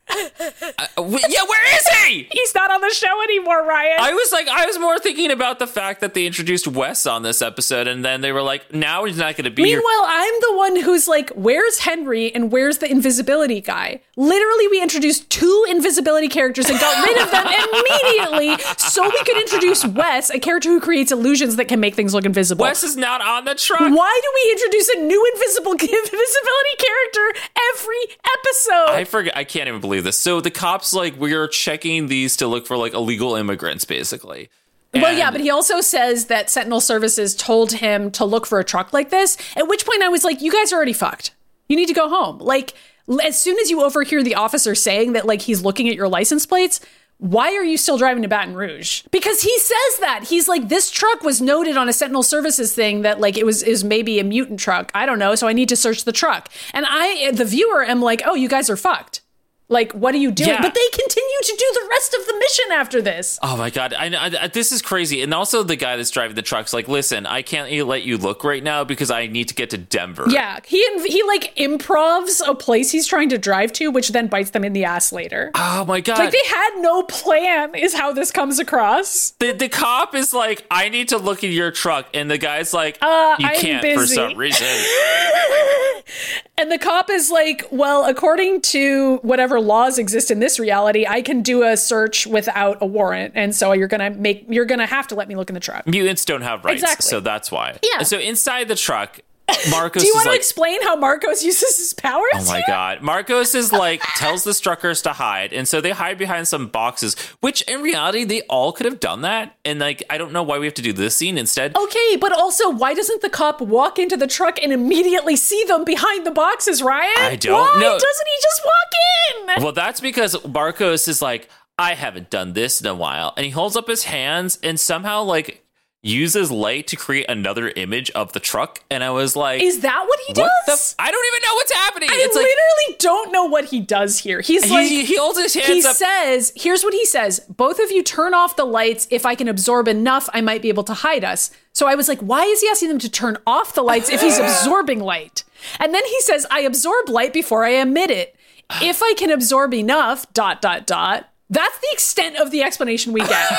Where is he? He's not on the show anymore, Ryan. I was more thinking about the fact that they introduced Wes on this episode, and then they were like, now he's not going to be here. Meanwhile, I'm the one who's like, where's Henry and where's the invisibility guy? Literally, we introduced 2 invisibility characters and got rid of them immediately so we could introduce Wes, a character who creates illusions that can make things look invisible. Wes is not on the truck. Why do we introduce a new invisibility character every episode? I forget. I can't even believe this. So the cops, like, we're checking these to look for, like, illegal immigrants, basically. Well, yeah, but he also says that Sentinel Services told him to look for a truck like this, at which point I was like, you guys are already fucked. You need to go home. Like, as soon as you overhear the officer saying that, like, he's looking at your license plates, why are you still driving to Baton Rouge? Because he says that. He's like, this truck was noted on a Sentinel Services thing that, like, it was maybe a mutant truck. I don't know, so I need to search the truck. And I, the viewer, am like, oh, you guys are fucked. Like, what are you doing? Yeah. But they continue to do the rest of the mission after this. Oh my God. I this is crazy. And also the guy that's driving the truck's like, listen, I can't let you look right now because I need to get to Denver. Yeah, he like improvs a place he's trying to drive to, which then bites them in the ass later. Oh my God. Like, they had no plan, is how this comes across. The cop is like, I need to look at your truck. And the guy's like, you I'm can't busy. for some reason. And the cop is like, well, according to whatever laws exist in this reality, I can do a search without a warrant. And so you're going to have to let me look in the truck. Mutants don't have rights. Exactly. So that's why. Yeah. And so inside the truck, Marcos Do you is want to like, explain how Marcos uses his powers? oh my God. Marcos is like, tells the Struckers to hide. And so they hide behind some boxes, which in reality, they all could have done that. And like, I don't know why we have to do this scene instead. Okay, but also, why doesn't the cop walk into the truck and immediately see them behind the boxes, Ryan? I don't know. Why doesn't he just walk in? Well, that's because Marcos is like, I haven't done this in a while. And he holds up his hands and somehow like uses light to create another image of the truck. And I was like, Is that what he does? I don't even know what's happening. I It's like, literally don't know what he does here. He's like, he holds his hands he up. says, here's what he says. Both of you turn off the lights. If I can absorb enough, I might be able to hide us. So I was like, why is he asking them to turn off the lights if he's absorbing light? And then he says, I absorb light before I emit it. If I can absorb enough, ... That's the extent of the explanation we get. Yeah,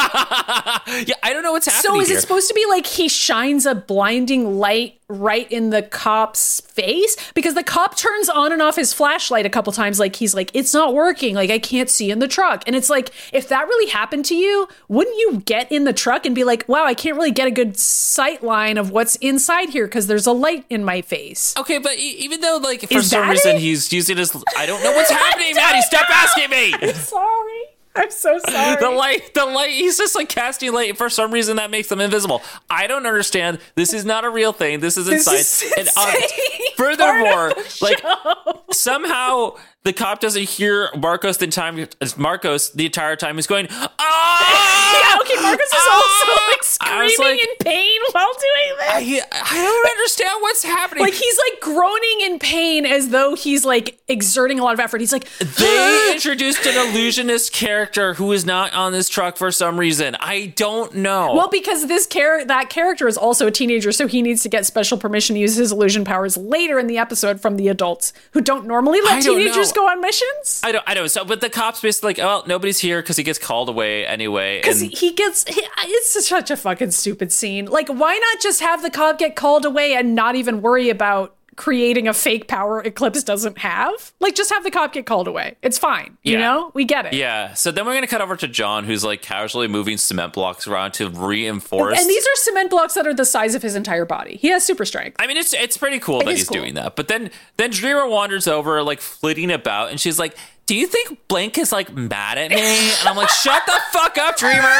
I don't know what's happening So is here. it supposed to be like he shines a blinding light right in the cop's face? Because the cop turns on and off his flashlight a couple times. Like, he's like, it's not working. Like, I can't see in the truck. And it's like, if that really happened to you, wouldn't you get in the truck and be like, wow, I can't really get a good sight line of what's inside here because there's a light in my face? Okay, but even though, like, for Is some that reason it? he's using his... I don't know what's happening, Maddie. Stop asking me. Sorry. I'm so sorry. The light, he's just like casting light. For some reason, that makes them invisible. I don't understand. This is not a real thing. This is inside. This is And, insane. furthermore, Part of the like, show. somehow the cop doesn't hear Marcos the entire time. He's going, ah! Yeah, okay, Marcus is also like I was screaming like- in pain while doing this. I don't understand what's happening. Like, he's like groaning in pain as though he's like exerting a lot of effort. He's like, They introduced an illusionist character who is not on this truck for some reason. I don't know. well, because that character is also a teenager, so he needs to get special permission to use his illusion powers later in the episode from the adults who don't normally I let don't teenagers know. go on missions. I know. So, but the cop's basically like, oh, well, nobody's here because he gets called away anyway. Because And it's such a fucking stupid scene. Like, why not just have the cop get called away and not even worry about creating a fake power Eclipse doesn't have? Like, just have the cop get called away. It's fine. You Yeah. know? We get it. yeah. So then we're going to cut over to John, who's like casually moving cement blocks around to reinforce. And these are cement blocks that are the size of his entire body. He has super strength. I mean, it's pretty cool that is he's cool. doing that. But then Dreamer wanders over, like flitting about, and she's like, do you think Blank is like mad at me? And I'm like, shut the fuck up, Dreamer.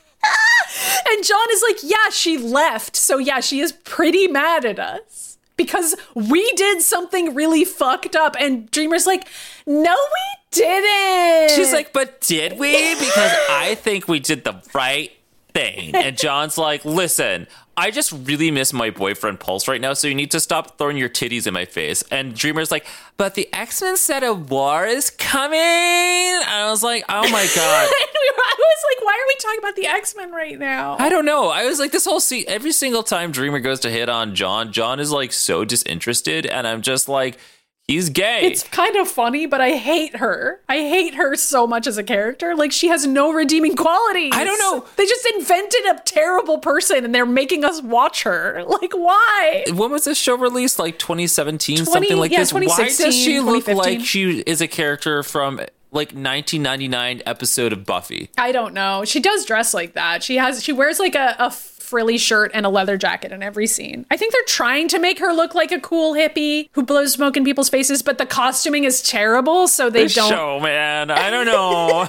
And John is like, yeah, she left. So yeah, she is pretty mad at us because we did something really fucked up. And Dreamer's like, no, we didn't. She's like, but did we? Because I think we did the right thing. And John's like, listen, I just really miss my boyfriend Pulse right now, so you need to stop throwing your titties in my face. And Dreamer's like, but the X-Men said a war is coming. And I was like, oh my God. I was like, why are we talking about the X-Men right now? I don't know. I was like, this whole scene, every single time Dreamer goes to hit on John is like so disinterested. And I'm just like, He's gay. It's kind of funny, but I hate her. I hate her so much as a character. Like, she has no redeeming qualities. I don't know. They just invented a terrible person and they're making us watch her. Like, why? When was this show released? Like 2017, something like this? Why 2016, does she look 2015? like she is a character from like 1999 episode of Buffy? I don't know. She does dress like that. She wears like a frilly shirt and a leather jacket in every scene. I think they're trying to make her look like a cool hippie who blows smoke in people's faces, but the costuming is terrible, so they This don't. show, man. I don't know.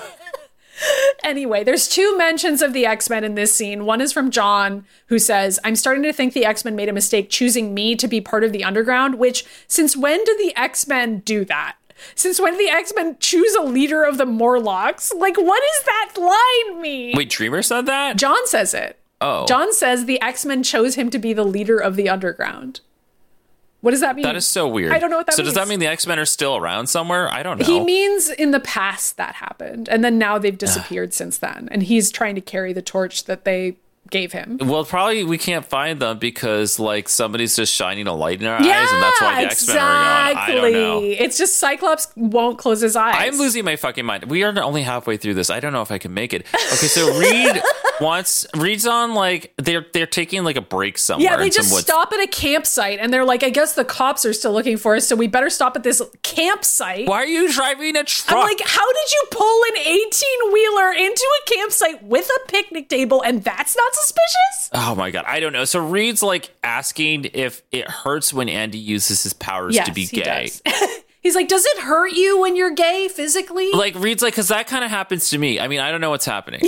Anyway, there's 2 mentions of the X-Men in this scene. One is from John, who says, "I'm starting to think the X-Men made a mistake choosing me to be part of the Underground," which, since when did the X-Men do that? Since when did the X-Men choose a leader of the Morlocks? Like, what does that line mean? Wait, Dreamer said that? John says it. Oh. John says the X-Men chose him to be the leader of the Underground. What does that mean? That is so weird. I don't know what that so means. does that mean the X-Men are still around somewhere? I don't know. He means in the past that happened, and then now they've disappeared since then, and he's trying to carry the torch that they gave him. Well, probably we can't find them because like somebody's just shining a light in our eyes, and that's why the X-Men are gone. I don't know. It's just Cyclops won't close his eyes. I'm losing my fucking mind. We are only halfway through this. I don't know if I can make it. Okay, so Reed's on like they're taking like a break somewhere. Yeah, they in some just woods. stop at a campsite, and they're like, I guess the cops are still looking for us, so we better stop at this campsite. Why are you driving a truck? I'm like, how did you pull an 18-wheeler into a campsite with a picnic table, and that's not suspicious? Oh my god, I don't know. So Reed's like asking if it hurts when Andy uses his powers to be he gay. does. He's like, does it hurt you when you're gay physically? Like Reed's like, because that kind of happens to me. I mean, I don't know what's happening.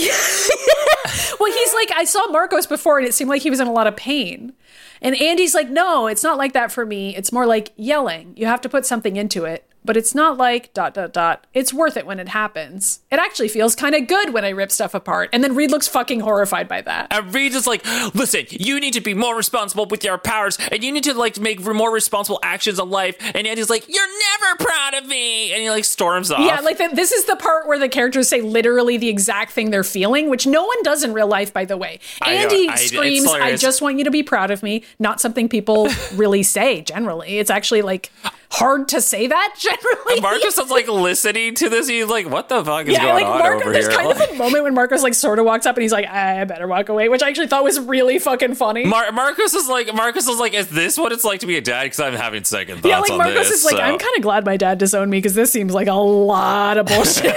Well, he's like, I saw Marcos before and it seemed like he was in a lot of pain. And Andy's like, no, it's not like that for me. It's more like yelling. You have to put something into it. But it's not like ... It's worth it when it happens. It actually feels kind of good when I rip stuff apart. And then Reed looks fucking horrified by that. And Reed is like, listen, you need to be more responsible with your powers, and you need to like make more responsible actions in life. And Andy's like, you're never proud of me, and he like storms off. Yeah, like this is the part where the characters say literally the exact thing they're feeling, which no one does in real life, by the way. Andy screams, I just want you to be proud of me. Not something people really say generally. It's actually like hard to say that generally. And Marcus is like listening to this. He's like, what the fuck is going on over there's here? kind of a moment when Marcus like sort of walks up and he's like, I better walk away, which I actually thought was really fucking funny. Marcus is like, is this what it's like to be a dad? Because I'm having second thoughts on Marcus this. is like, I'm kind of glad my dad disowned me because this seems like a lot of bullshit.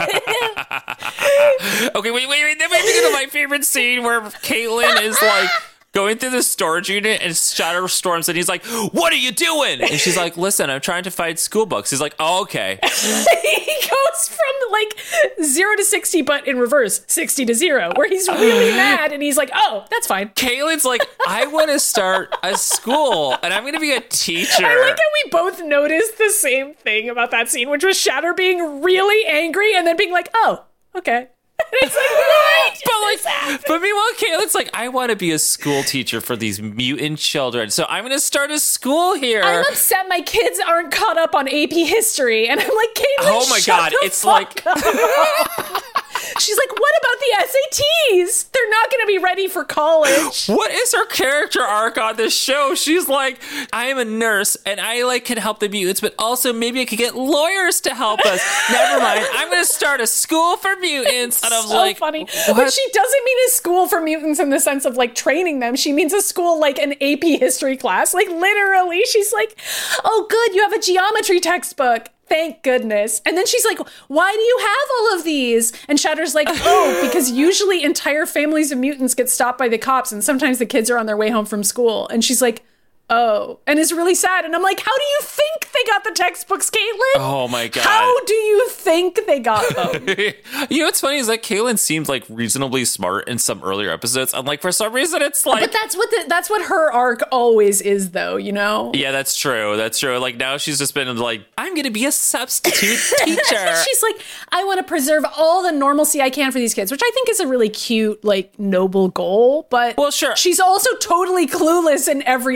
Okay, wait. Then we have to get to my favorite scene where Caitlin is like going through the storage unit and Shadow storms and he's like, what are you doing? And she's like, listen, I'm trying to find school books. He's like, oh, okay. He goes from like 0 to 60, but in reverse, 60 to 0, where he's really mad and he's like, oh, that's fine. Caitlin's like, I want to start a school and I'm going to be a teacher. I like how we both noticed the same thing about that scene, which was Shatter being really angry and then being like, oh, okay. It's like, but meanwhile, Caitlin's like, I want to be a school teacher for these mutant children, so I'm going to start a school here. I'm upset my kids aren't caught up on AP history, and I'm like, Caitlin, oh my god, it's like. She's like, what about the SATs? They're not going to be ready for college. What is her character arc on this show? She's like, I am a nurse and I like can help the mutants, but also maybe I could get lawyers to help us. Never mind. I'm going to start a school for mutants. And I'm so like, funny. what? But she doesn't mean a school for mutants in the sense of like training them. She means a school like an AP history class. Like literally, she's like, oh, good, you have a geometry textbook. Thank goodness. And then she's like, why do you have all of these? And Shatter's like, oh, because usually entire families of mutants get stopped by the cops and sometimes the kids are on their way home from school. And she's like, oh, and is really sad. And I'm like, how do you think they got the textbooks, Caitlin? Oh my god. How do you think they got them? You know what's funny is that Caitlin seems like reasonably smart in some earlier episodes. And like for some reason it's like, but that's what her arc always is, though, you know? Yeah, that's true. That's true. Like now she's just been like, I'm going to be a substitute teacher. She's like, I want to preserve all the normalcy I can for these kids, which I think is a really cute, like noble goal. But well, sure. She's also totally clueless in every other way.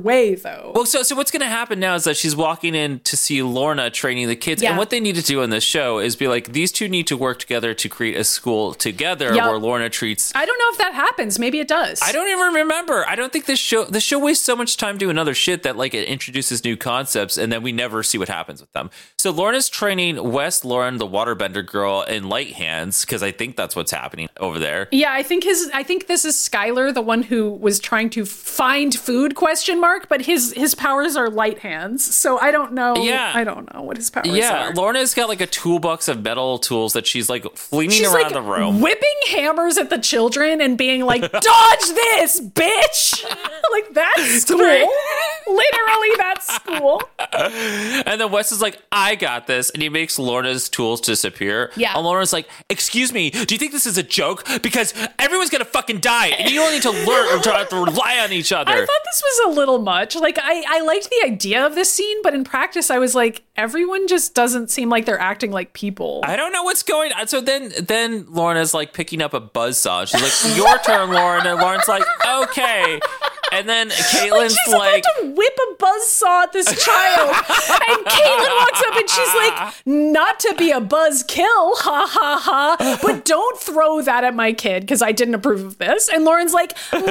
way, though. Well, so what's going to happen now is that she's walking in to see Lorna training the kids. Yeah. And what they need to do in this show is be like, these two need to work together to create a school together Yep. where Lorna treats... I don't know if that happens. Maybe it does. I don't even remember. I don't think the show wastes so much time doing other shit that like it introduces new concepts and then we never see what happens with them. So Lorna's training West Lauren, the waterbender girl, in light hands, because I think that's what's happening over there. Yeah, I think this is Skylar, the one who was trying to find food ? But his powers are light hands. So I don't know. Yeah. I don't know what his powers Yeah, are. Lorna's got like a toolbox of metal tools that she's like flinging She's around like the room. whipping hammers at the children and being like, "Dodge this, bitch!" Like that's school. Literally, that's school. And then Wes is like, I got this. And he makes Lorna's tools disappear. Yeah. And Lorna's like, excuse me, do you think this is a joke? Because everyone's going to fucking die. And you don't need to learn or try to rely on each other. I thought this was a little much. Like, I liked the idea of this scene, but in practice, I was like, everyone just doesn't seem like they're acting like people. I don't know what's going on. So then Lorna's like picking up a buzzsaw. She's like, your turn, Lauren. And Lauren's like, okay. And then Caitlin's she's like, about to whip a buzzsaw at this child. And Caitlin walks up and she's like, not to be a buzzkill, ha ha ha, but don't throw that at my kid because I didn't approve of this. And Lauren's like,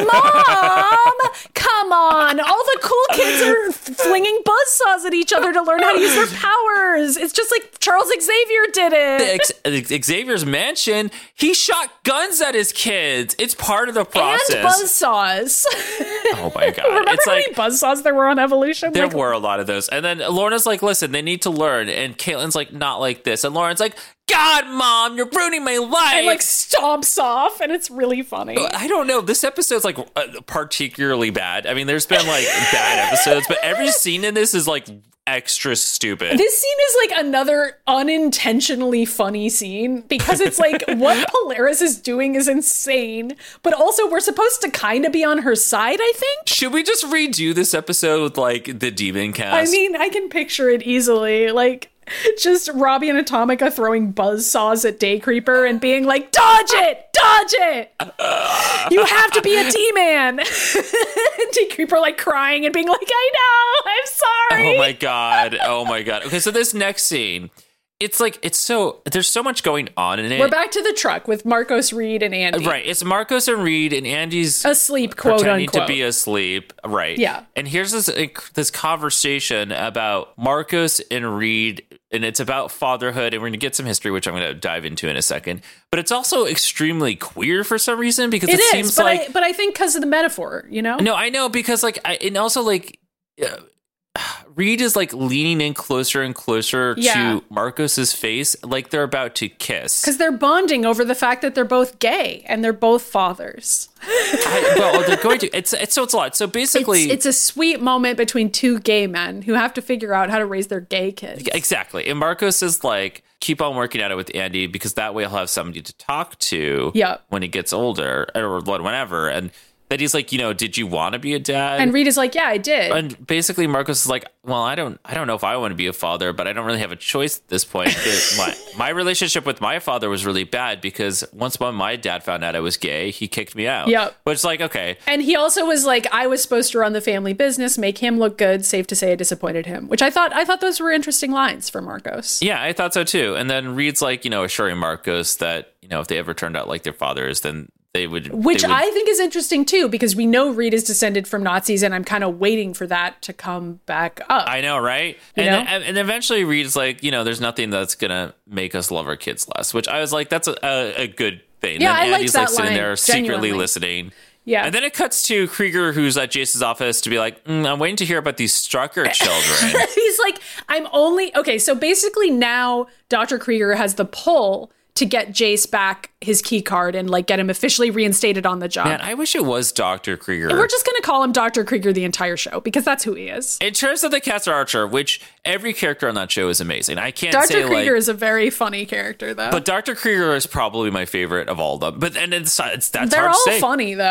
Mom, come on. All the cool kids are flinging buzzsaws at each other to learn how to use their powers. It's just like Charles Xavier did it. Xavier's mansion, he shot guns at his kids. It's part of the process. And buzzsaws. Oh my God. Remember It's how like, many buzzsaws there were on Evolution? there Like, were a lot of those. And then Lorna's like, listen, they need to learn. And Caitlin's like, not like this. And Lauren's like, God, Mom, you're ruining my life. and like stomps off, and it's really funny. I don't know. This episode's like particularly bad. I mean, there's been like bad episodes, but every scene in this is like extra stupid. This scene is like another unintentionally funny scene because it's like what Polaris is doing is insane, but also we're supposed to kind of be on her side, I think. Should we just redo this episode with like the demon cast? I mean, I can picture it easily. Like, just Robbie and Atomica throwing buzzsaws at Daycreeper and being like, dodge it! Dodge it! You have to be a D-man! Daycreeper like crying and being like, I know! I'm sorry! Oh my God. Oh my God. Okay, so this next scene, it's like, there's so much going on in it. We're back to the truck with Marcos, Reed, and Andy. Right. It's Marcos and Reed, and Andy's Asleep, quote pretending unquote. to be asleep. Right. Yeah. And here's this conversation about Marcos and Reed, and it's about fatherhood, and we're going to get some history, which I'm going to dive into in a second. But it's also extremely queer for some reason because it seems but like... I think because of the metaphor, you know? No, I know, because like, and also like... Reed is like leaning in closer and closer to Marcos's face, like they're about to kiss. Because they're bonding over the fact that they're both gay and they're both fathers. They're going to. It's a lot. So basically, it's a sweet moment between two gay men who have to figure out how to raise their gay kids. Exactly. And Marcos is like, keep on working at it with Andy because that way he'll have somebody to talk to when he gets older or whenever. And that he's like, did you want to be a dad? And Reed is like, yeah, I did. And basically Marcos is like, well, I don't know if I want to be a father, but I don't really have a choice at this point. my relationship with my father was really bad because once my dad found out I was gay, he kicked me out. Yep. Which is like, okay. And he also was like, I was supposed to run the family business, make him look good. Safe to say I disappointed him, which I thought those were interesting lines for Marcos. Yeah, I thought so too. And then Reed's like, assuring Marcos that, if they ever turned out like their fathers, then they would. I think is interesting too, because we know Reed is descended from Nazis, and I'm kind of waiting for that to come back up. I know, right? And eventually Reed's like, there's nothing that's gonna make us love our kids less, which I was like, that's a good thing. Yeah, and I Andy's liked that sitting line, there secretly genuinely. listening. Yeah. And then it cuts to Krieger, who's at Jace's office, to be like, I'm waiting to hear about these Strucker children. He's like, okay, so basically now Dr. Krieger has the pull to get Jace back his key card and like get him officially reinstated on the job. Man, I wish it was Dr. Krieger. And we're just going to call him Dr. Krieger the entire show because that's who he is. In terms of the Castle Archer, which every character on that show is amazing. I can't Dr. say Krieger is a very funny character though. But Dr. Krieger is probably my favorite of all of them. But and it's that's they're hard all to say. funny though.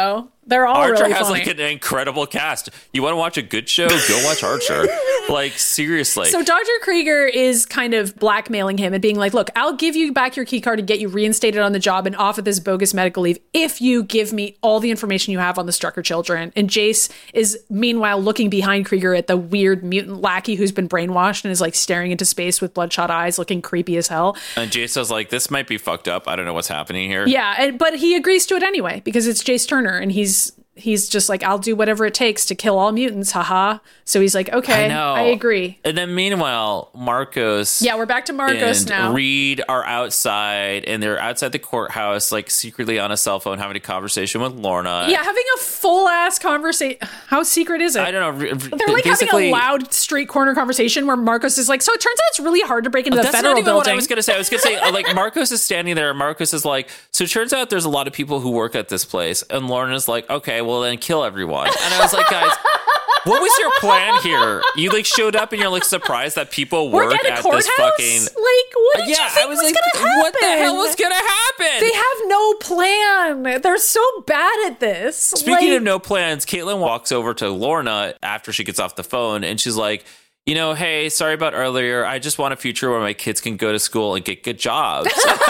They're all Archer really has funny. like an incredible cast. You want to watch a good show? Go watch Archer. Like, seriously. So Dr. Krieger is kind of blackmailing him and being like, look, I'll give you back your key card and get you reinstated on the job and off of this bogus medical leave if you give me all the information you have on the Strucker children. And Jace is meanwhile looking behind Krieger at the weird mutant lackey who's been brainwashed and is like staring into space with bloodshot eyes, looking creepy as hell. And Jace was like, this might be fucked up. I don't know what's happening here. Yeah, but he agrees to it anyway because it's Jace Turner and he's just like, I'll do whatever it takes to kill all mutants, haha. So he's like, okay, I agree. And then meanwhile, Marcos. Yeah, we're back to Marcos and now. Reed are outside, and they're outside the courthouse, like secretly on a cell phone having a conversation with Lorna. Yeah, having a full ass conversation. How secret is it? I don't know. They're like having a loud street corner conversation where Marcos is like, so it turns out it's really hard to break into the That's federal not even building. what I was going to say. I was going to say, like, Marcos is standing there, and Marcos is like, so it turns out there's a lot of people who work at this place. And Lorna's like, okay, well, then kill everyone. And I was like, guys, what was your plan here? You like showed up and you're like surprised that people work at a at courthouse? this fucking. Like, what did you think I was was like, gonna happen? what the hell was gonna happen? They have no plan. They're so bad at this. Speaking of no plans, Caitlin walks over to Lorna after she gets off the phone, and she's like, you know, hey, sorry about earlier. I just want a future where my kids can go to school and get good jobs.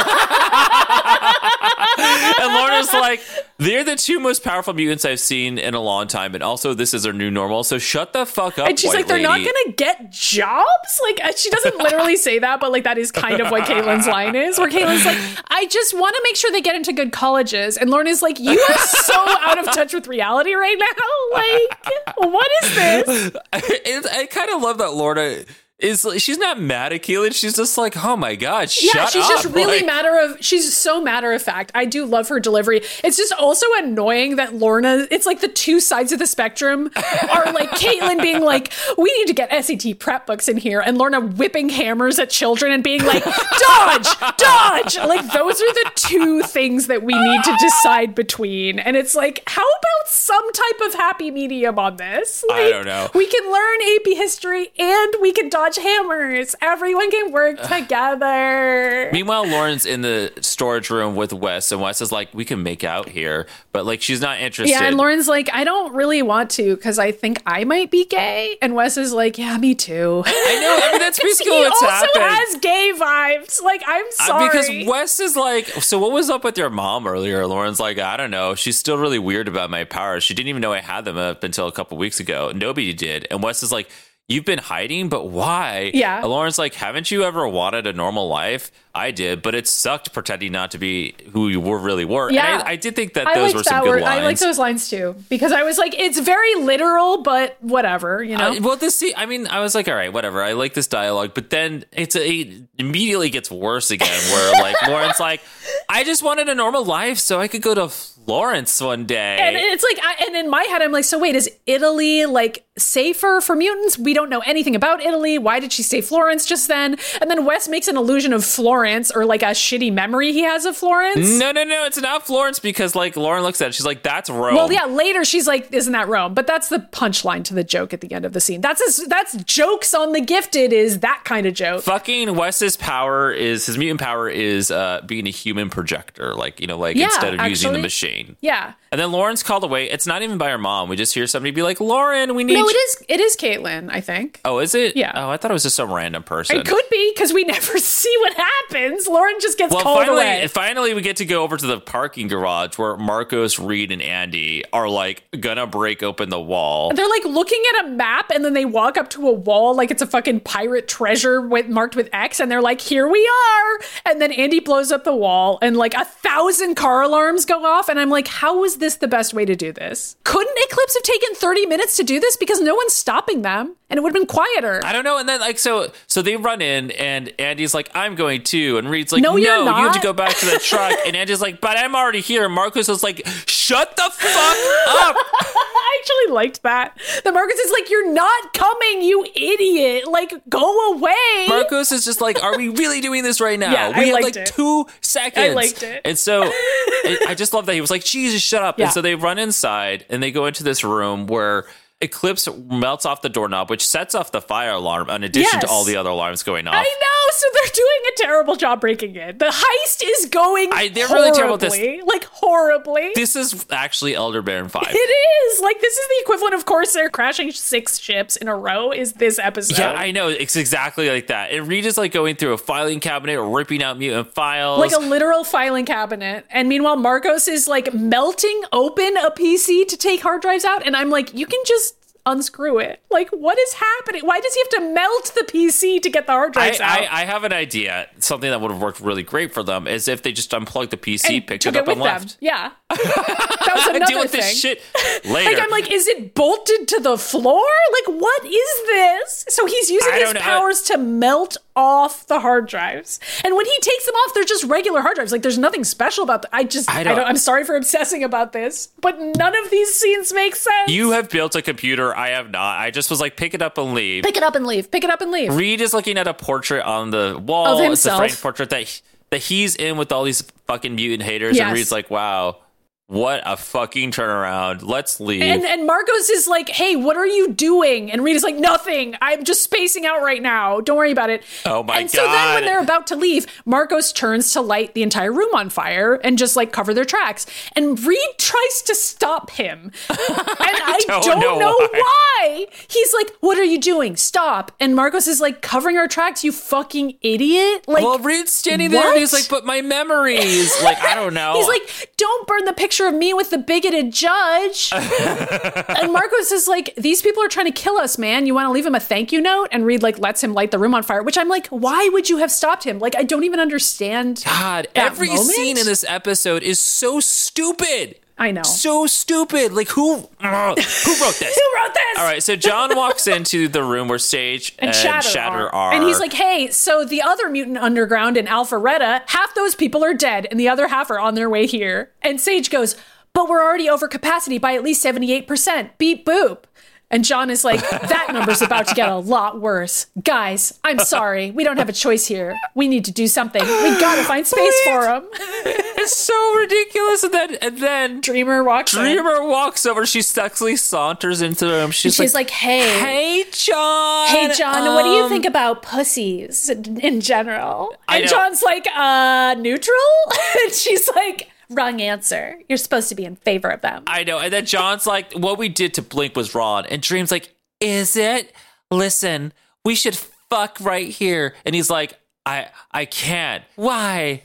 And Lorna's like, they're the two most powerful mutants I've seen in a long time. And also, this is our new normal. So shut the fuck up, and she's white like, they're not lady. going to get jobs? Like, she doesn't literally say that, but like, that is kind of what Caitlin's line is, where Caitlin's like, I just want to make sure they get into good colleges. And Lorna's like, you are so out of touch with reality right now. Like, what is this? I kind of love that Lorna is like, she's not mad at Caitlin. She's just like, oh my God, shut up. Yeah, she's just really Like, she's so matter of fact. I do love her delivery. It's just also annoying that Lorna, it's like the two sides of the spectrum are like Caitlin being like, we need to get SAT prep books in here, and Lorna whipping hammers at children and being like, dodge, dodge. Like, those are the two things that we need to decide between. And it's like, how about some type of happy medium on this? Like, I don't know. We can learn AP history and we can dodge hammers. Everyone can work together. Meanwhile, Lauren's in the storage room with Wes, and Wes is like, we can make out here, but like, she's not interested. Yeah, and Lauren's like, I don't really want to because I think I might be gay. And Wes is like, yeah, me too. I know. I mean, that's basically he what's also happened. has gay vibes. Like, I'm sorry. Because Wes is like, so what was up with your mom earlier? Lauren's like, I don't know. She's still really weird about my powers. She didn't even know I had them up until a couple weeks ago. Nobody did. And Wes is like, you've been hiding, but why? Yeah. And Lauren's like, haven't you ever wanted a normal life? I did, but it sucked pretending not to be who you really were. Yeah. And I did think that those were some good lines. I like those lines too because I was like, it's very literal, but whatever, you know. I was like, all right, whatever. I like this dialogue, but then it immediately gets worse again. Where like Lauren's like, I just wanted a normal life so I could go to Florence one day. And it's like, and in my head, I'm like, so wait, is Italy like safer for mutants? We don't know anything about Italy. Why did she say Florence just then? And then Wes makes an allusion of Florence or like a shitty memory he has of Florence. No, it's not Florence because like Lauren looks at it, she's like, that's Rome. Well, yeah, later she's like, isn't that Rome? But that's the punchline to the joke at the end of the scene. That's jokes on The Gifted is that kind of joke. Fucking Wes's power is, his mutant power is being a human projector, like, you know, like instead of using the machine. Yeah. And then Lauren's called away. It's not even by her mom. We just hear somebody be like, Lauren, we need No, it is Caitlin, I think. Oh, is it? Yeah. Oh, I thought it was just some random person. It could be because we never see what happens. Lauren just gets called away. Finally, we get to go over to the parking garage where Marcos, Reed, and Andy are like gonna break open the wall. They're like looking at a map and then they walk up to a wall like it's a fucking pirate treasure marked with X and they're like, here we are. And then Andy blows up the wall and like 1,000 car alarms go off. And I'm like, how is this the best way to do this? Couldn't Eclipse have taken 30 minutes to do this? Because no one's stopping them and it would have been quieter. I don't know. And then like, so they run in and Andy's like, I'm going too. And Reed's like, no, you not. have to go back to the truck. And Andy's like, but I'm already here. And Marcos is like, shut the fuck up. I actually liked that. The Marcos is like, you're not coming, you idiot. Like, go away. Marcos is just like, are we really doing this right now? Yeah, we I have liked like it. 2 seconds. I liked it. And so I just love that he was like, Jesus, shut up. Yeah. And so they run inside and they go into this room where Eclipse melts off the doorknob, which sets off the fire alarm in addition to Yes. all the other alarms going off. I know, so they're doing a terrible job breaking it. The heist is going they're really terrible at this. horribly, like horribly. This is actually Elder Baron 5. It is like this is the equivalent of Corsair crashing 6 ships in a row. Is this episode? Yeah, I know. It's exactly like that. And Reed is like going through a filing cabinet, ripping out mutant files. like a literal filing cabinet. And meanwhile, Marcos is like melting open a PC to take hard drives out. And I'm like, you can just unscrew it. Like, what is happening? Why does he have to melt the PC to get the hard drives out? I have an idea. Something that would have worked really great for them is if they just unplugged the PC, And picked took it up, with and left. them. Yeah. That was another Deal with thing. this shit later. Like, I'm like, is it bolted to the floor? Like, what is this? So he's using I his don't know. powers to melt off the hard drives. And when he takes them off, they're just regular hard drives. Like, there's nothing special about them. I'm sorry for obsessing about this, but none of these scenes make sense. You have built a computer. I have not. I just was like, pick it up and leave. Pick it up and leave. Pick it up and leave. Reed is looking at a portrait on the wall. Of It's a himself. framed portrait that he's in with all these fucking mutant haters. Yes. And Reed's like, wow, what a fucking turnaround. Let's leave. And Marcos is like, hey, what are you doing? And Rita's like, nothing. I'm just spacing out right now. Don't worry about it. Oh my And so then when God. they're about to leave, Marcos turns to light the entire room on fire and just like cover their tracks. And Reed tries to stop him. And I don't know why. He's like, what are you doing? Stop. And Marcos is like, covering our tracks, you fucking idiot. Like, well, Reed's standing there and he's what? like, but my memories. Like, I don't know. He's like, don't burn the picture of me with the bigoted judge. And Marcos is like, these people are trying to kill us, man. You want to leave him a thank you note? And Reed like lets him light the room on fire, which I'm like, why would you have stopped him? Like, I don't even understand. God, that every moment. scene in this episode is so stupid. I know. So stupid. Like, who wrote this? Who wrote this? All right, so John walks into the room where Sage and Shatter are. And he's like, hey, so the other mutant underground in Alpharetta, half those people are dead and the other half are on their way here. And Sage goes, but we're already over capacity by at least 78%. Beep boop. And John is like, that number's about to get a lot worse. Guys, I'm sorry. We don't have a choice here. We need to do something. We gotta find space for him. It's so ridiculous. And then Dreamer walks over. She sexily saunters into the room. She's like, hey, John. Hey, John, what do you think about pussies in general? I And know. John's like, neutral? And she's like, wrong answer. You're supposed to be in favor of them. I know. And then John's like, what we did to Blink was wrong. And Dream's like, is it? Listen, we should fuck right here. And he's like, I can't. Why?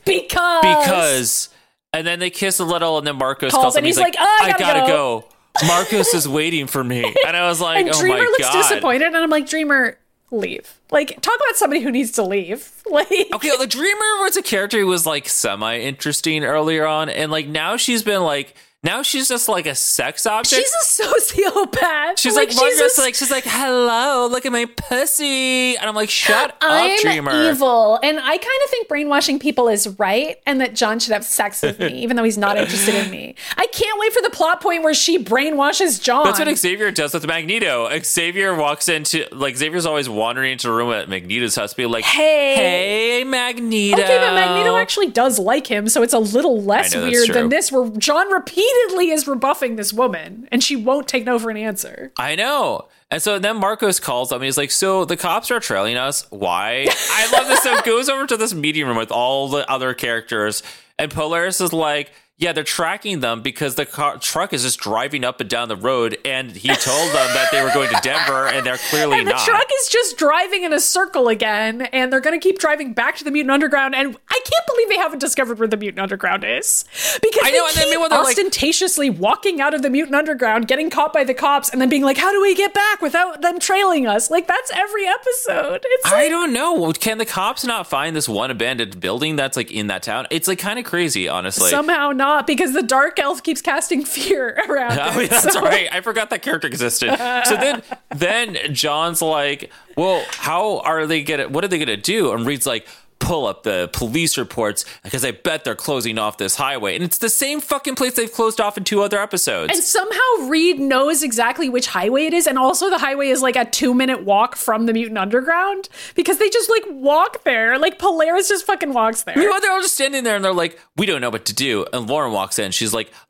Because. And then they kiss a little, and then Marcos calls him. and he's like, I gotta go. Marcos is waiting for me. And I was like, And oh Dreamer my looks God. disappointed, and I'm like, Dreamer, leave. Like, talk about somebody who needs to leave. Like, Okay, the Dreamer was a character who was like semi-interesting earlier on, and like now she's been like, now she's just like a sex object. she's a sociopath. She's like, she's she's like, hello, look at my pussy, and I'm like, shut up, I'm Dreamer. evil, and I kind of think brainwashing people is right, and that John should have sex with me, even though he's not interested in me. I can't wait for the plot point where she brainwashes John. That's what Xavier does with Magneto. Xavier walks into, like, Xavier's always wandering into a room at Magneto's house, being like, hey, Magneto. Okay, but Magneto actually does like him, so it's a little less I know, that's weird true. than this, where John repeatedly is rebuffing this woman, and she won't take no for an answer. I know. And so then Marcos calls them and he's like, so the cops are trailing us. Why? I love this. So it goes over to this meeting room with all the other characters. And Polaris is like, yeah, they're tracking them because the truck is just driving up and down the road. And he told them that they were going to Denver, and they're clearly And the not. truck is just driving in a circle again, and they're going to keep driving back to the Mutant Underground. And I can't believe they haven't discovered where the Mutant Underground is, because I know, and they then keep meanwhile they're like- ostentatiously walking out of the Mutant Underground, getting caught by the cops, and then being like, "How do we get back without them trailing us?" Like, that's every episode. It's I like, don't know. Can the cops not find this one abandoned building that's like in that town? It's like kind of crazy, honestly. somehow not, because the Dark Elf keeps casting fear around. Oh, it, yeah, that's so- right. I forgot that character existed. So then John's like, well, what are they gonna do? And Reed's like, pull up the police reports because I bet they're closing off this highway. And it's the same fucking place they've closed off in 2 other episodes. And somehow Reed knows exactly which highway it is, and also the highway is like a 2-minute walk from the Mutant Underground, because they just like walk there. Like, Polaris just fucking walks there. Meanwhile, they're all just standing there and they're like, we don't know what to do. And Lauren walks in. She's like,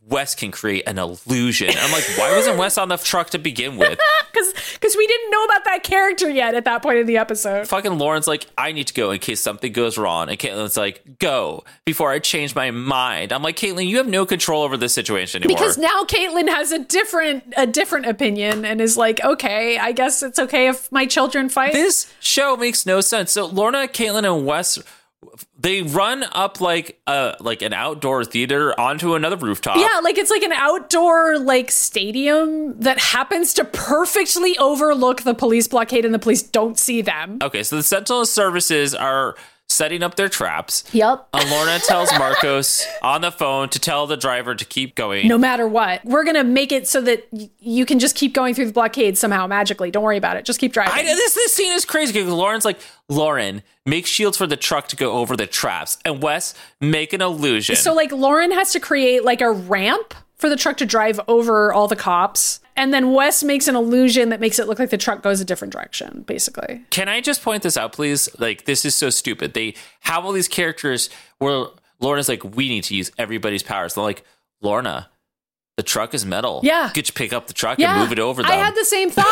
Wes can create an illusion. I'm like, why wasn't Wes on the truck to begin with? Because we didn't know about that character yet at that point in the episode. Fucking Lauren's like, I need to go in case something goes wrong. And Caitlin's like, go before I change my mind. I'm like, Caitlin, you have no control over this situation anymore. Because now Caitlin has a different opinion and is like, okay, I guess it's okay if my children fight. This show makes no sense. So Lorna, Caitlin, and Wes, they run up like an outdoor theater onto another rooftop. Yeah, like it's like an outdoor like stadium that happens to perfectly overlook the police blockade and the police don't see them. Okay, so the Sentinel services are setting up their traps. Yep. Lorna tells Marcos on the phone to tell the driver to keep going. No matter what. We're going to make it so that you can just keep going through the blockade somehow magically. Don't worry about it. Just keep driving. This scene is crazy because Lauren's like, Lauren, make shields for the truck to go over the traps. And Wes, make an illusion. So like Lauren has to create like a ramp for the truck to drive over all the cops. And then Wes makes an illusion that makes it look like the truck goes a different direction, basically. Can I just point this out, please? Like, this is so stupid. They have all these characters where Lorna's like, we need to use everybody's powers. They're like, Lorna, the truck is metal. Yeah. Could you pick up the truck and move it over them? I had the same thought.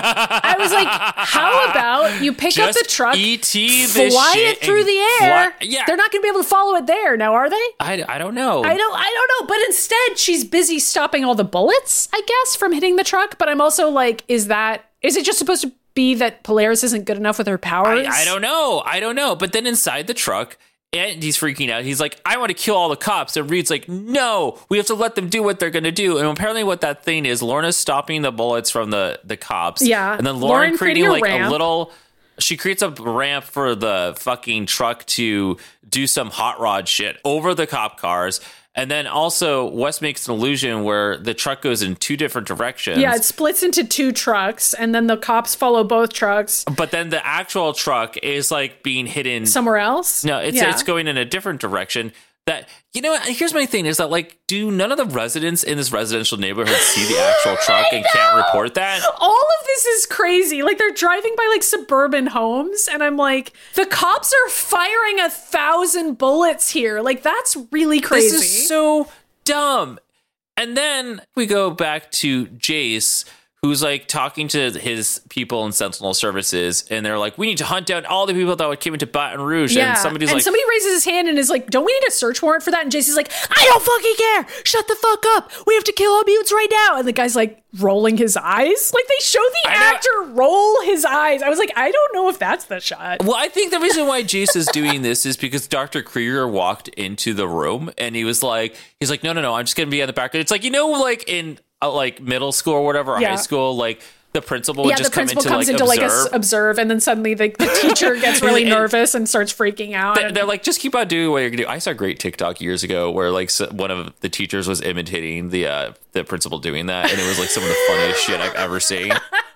I was like, how about you pick up the truck, E.T. fly it through the air? Yeah. They're not going to be able to follow it there now, are they? I don't know. I don't know. But instead, she's busy stopping all the bullets, I guess, from hitting the truck. But I'm also like, is it just supposed to be that Polaris isn't good enough with her powers? I don't know. But then inside the truck, Andy's freaking out. He's like, I want to kill all the cops. And Reed's like, no, we have to let them do what they're going to do. And apparently what that thing is, Lorna's stopping the bullets from the cops. Yeah. And then Lauren creating like ramp. a little... She creates a ramp for the fucking truck to do some hot rod shit over the cop cars. And then also Wes makes an illusion where the truck goes in two different directions. Yeah, it splits into two trucks, and then the cops follow both trucks. But then the actual truck is like being hidden somewhere else? No, it's going in a different direction. That, you know, here's my thing is that, like, do none of the residents in this residential neighborhood see the actual truck and can't report that? All of this is crazy. Like, they're driving by like suburban homes, and I'm like, the cops are firing 1,000 bullets here. Like, that's really crazy. This is so dumb. And then we go back to Jace, who's like talking to his people in Sentinel Services, and they're like, we need to hunt down all the people that came into Baton Rouge. Yeah. And somebody raises his hand and is like, don't we need a search warrant for that? And Jason's like, I don't fucking care. Shut the fuck up. We have to kill all mutants right now. And the guy's like rolling his eyes. Like, they show the actor roll his eyes. I was like, I don't know if that's the shot. Well, I think the reason why Jace is doing this is because Dr. Krieger walked into the room and he's like, no, I'm just going to be on the back. It's like, you know, like in like middle school or whatever, or high school, like the principal would just come into observe, and then suddenly the teacher gets really nervous and starts freaking out. They're like, just keep on doing what you're gonna do. I saw a great TikTok years ago where like one of the teachers was imitating the principal doing that, and it was like some of the funniest shit I've ever seen.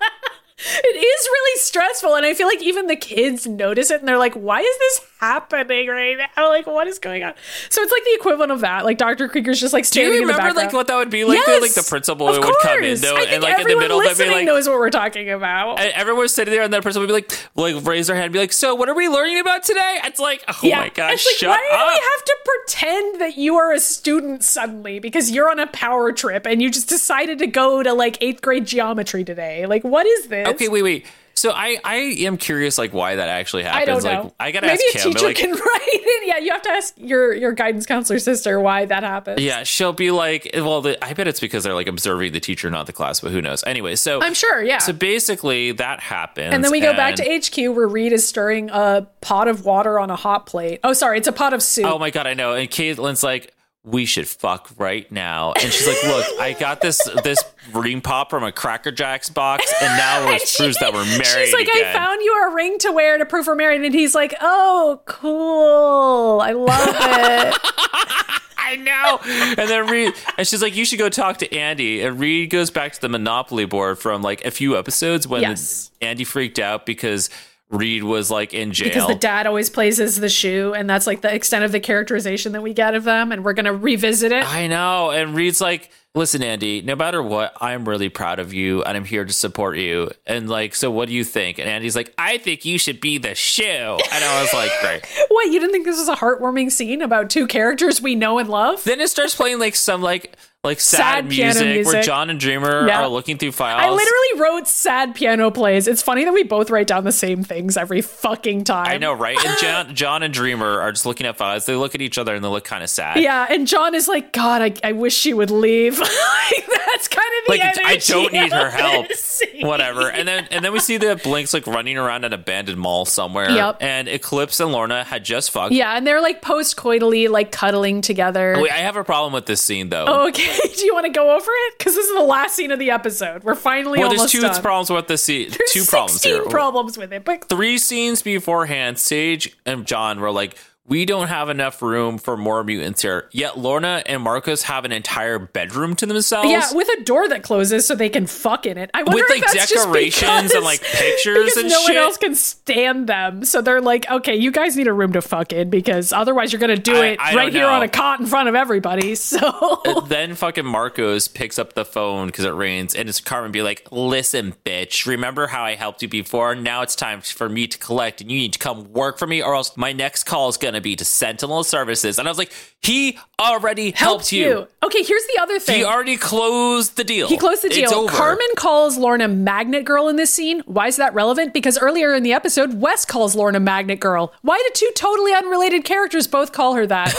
It is really stressful, and I feel like even the kids notice it, and they're like, why is this happening right now? Like, what is going on? So it's like the equivalent of that. Like, Dr. Krieger's just like standing in the background. Do you remember like what that would be like? Yes, like the principal would come in though, and like in the middle they'd be like, knows what we're talking about. And everyone's sitting there, and that person would be like raise their hand and be like, so what are we learning about today? It's like, oh my gosh, it's like, shut why up. do we have to pretend that you are a student suddenly because you're on a power trip and you just decided to go to like 8th grade geometry today? Like, what is this? Okay, wait. So I am curious, like, why that actually happens. I don't know. Like, I gotta Maybe ask Kim. Maybe a teacher can write it. Yeah, you have to ask your guidance counselor sister why that happens. Yeah, she'll be like, well, I bet it's because they're like observing the teacher, not the class, but who knows? Anyway, so I'm sure. Yeah. So basically, that happens, and then we go back to HQ where Reed is stirring a pot of water on a hot plate. Oh, sorry, it's a pot of soup. Oh my god, I know. And Caitlin's like, we should fuck right now. And she's like, look, I got this ring pop from a Cracker Jacks box, and now it proves that we're married. She's like, again. I found you a ring to wear to prove we're married. And he's like, oh, cool. I love it. I know. And then Reed, and she's like, you should go talk to Andy. And Reed goes back to the Monopoly board from like a few episodes when Andy freaked out because Reed was like in jail. Because the dad always plays as the shoe, and that's like the extent of the characterization that we get of them, and we're going to revisit it. I know. And Reed's like, listen, Andy, no matter what, I'm really proud of you and I'm here to support you. And like, so what do you think? And Andy's like, I think you should be the shoe. And I was like, great. What, you didn't think this was a heartwarming scene about two characters we know and love? Then it starts playing like some like sad music where John and Dreamer are looking through files. I literally wrote sad piano plays. It's funny that we both write down the same things every fucking time. I know, right? And John and Dreamer are just looking at files. They look at each other and they look kind of sad. Yeah, and John is like, God, I wish she would leave. Like, that's kind of the energy. I don't need her help. Scene. Whatever. And then we see the Blinks like running around an abandoned mall somewhere. Yep. And Eclipse and Lorna had just fucked. Yeah, and they're like post-coitally like cuddling together. Wait, I have a problem with this scene though. Oh, okay. Do you want to go over it? Because this is the last scene of the episode. We're finally almost done. There's two problems with the scene. There's two problems here. 16 problems with it. But 3 scenes beforehand, Sage and John were like, we don't have enough room for more mutants here. Yet Lorna and Marcus have an entire bedroom to themselves. Yeah, with a door that closes so they can fuck in it. I wonder with if like that's decorations just because, and like pictures and no shit. one else can stand them. So they're like, okay, you guys need a room to fuck in because otherwise you're going to do it right here on a cot in front of everybody. So then fucking Marcos picks up the phone because it rains and it's Carmen be like, listen, bitch, remember how I helped you before? Now it's time for me to collect and you need to come work for me or else my next call is going to be to Sentinel Services. And I was like, he already helped you. Okay, here's the other thing. He already closed the deal. He closed the deal. It's over. Carmen calls Lorna Magnet Girl in this scene. Why is that relevant? Because earlier in the episode, Wes calls Lorna Magnet Girl. Why do two totally unrelated characters both call her that?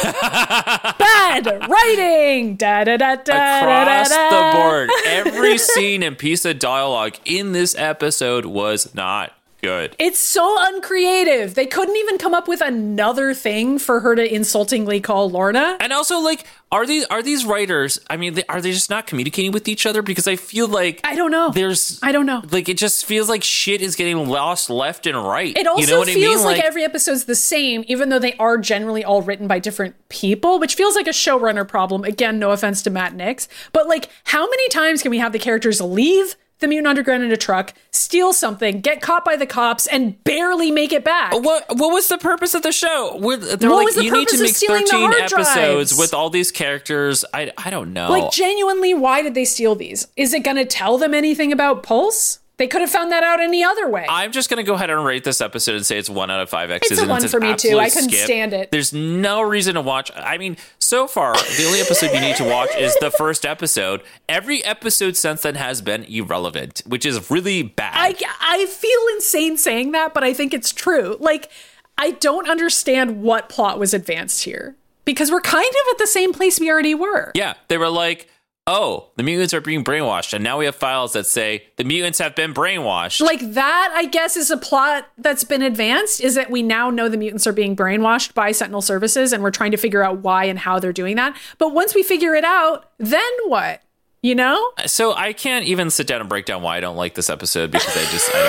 Bad writing. Da, da, da, da, across da, da. the board. Every scene and piece of dialogue in this episode was not good. It's so uncreative. They couldn't even come up with another thing for her to insultingly call Lorna. And also, like, are these writers? I mean, are they just not communicating with each other? Because I feel like I don't know. I don't know. Like, it just feels like shit is getting lost left and right. It also you know what feels I mean? like every episode's the same, even though they are generally all written by different people, which feels like a showrunner problem. Again, no offense to Matt Nix, but like, how many times can we have the characters leave the Mutant Underground in a truck, steal something, get caught by the cops, and barely make it back? What was the purpose of the show? They're What like, was the you need to purpose of make stealing the 13 hard episodes drives? with all these characters. I don't know. Like, genuinely, why did they steal these? Is it going to tell them anything about Pulse? They could have found that out any other way. I'm just going to go ahead and rate this episode and say it's 1 out of 5 X's. It's a 1 for me, too. I couldn't stand it. There's no reason to watch. I mean, so far, the only episode you need to watch is the first episode. Every episode since then has been irrelevant, which is really bad. I feel insane saying that, but I think it's true. Like, I don't understand what plot was advanced here. Because we're kind of at the same place we already were. Yeah, they were like, oh, the mutants are being brainwashed, and now we have files that say the mutants have been brainwashed. Like, that, I guess, is a plot that's been advanced, is that we now know the mutants are being brainwashed by Sentinel Services, and we're trying to figure out why and how they're doing that. But once we figure it out, then what? You know? So I can't even sit down and break down why I don't like this episode, because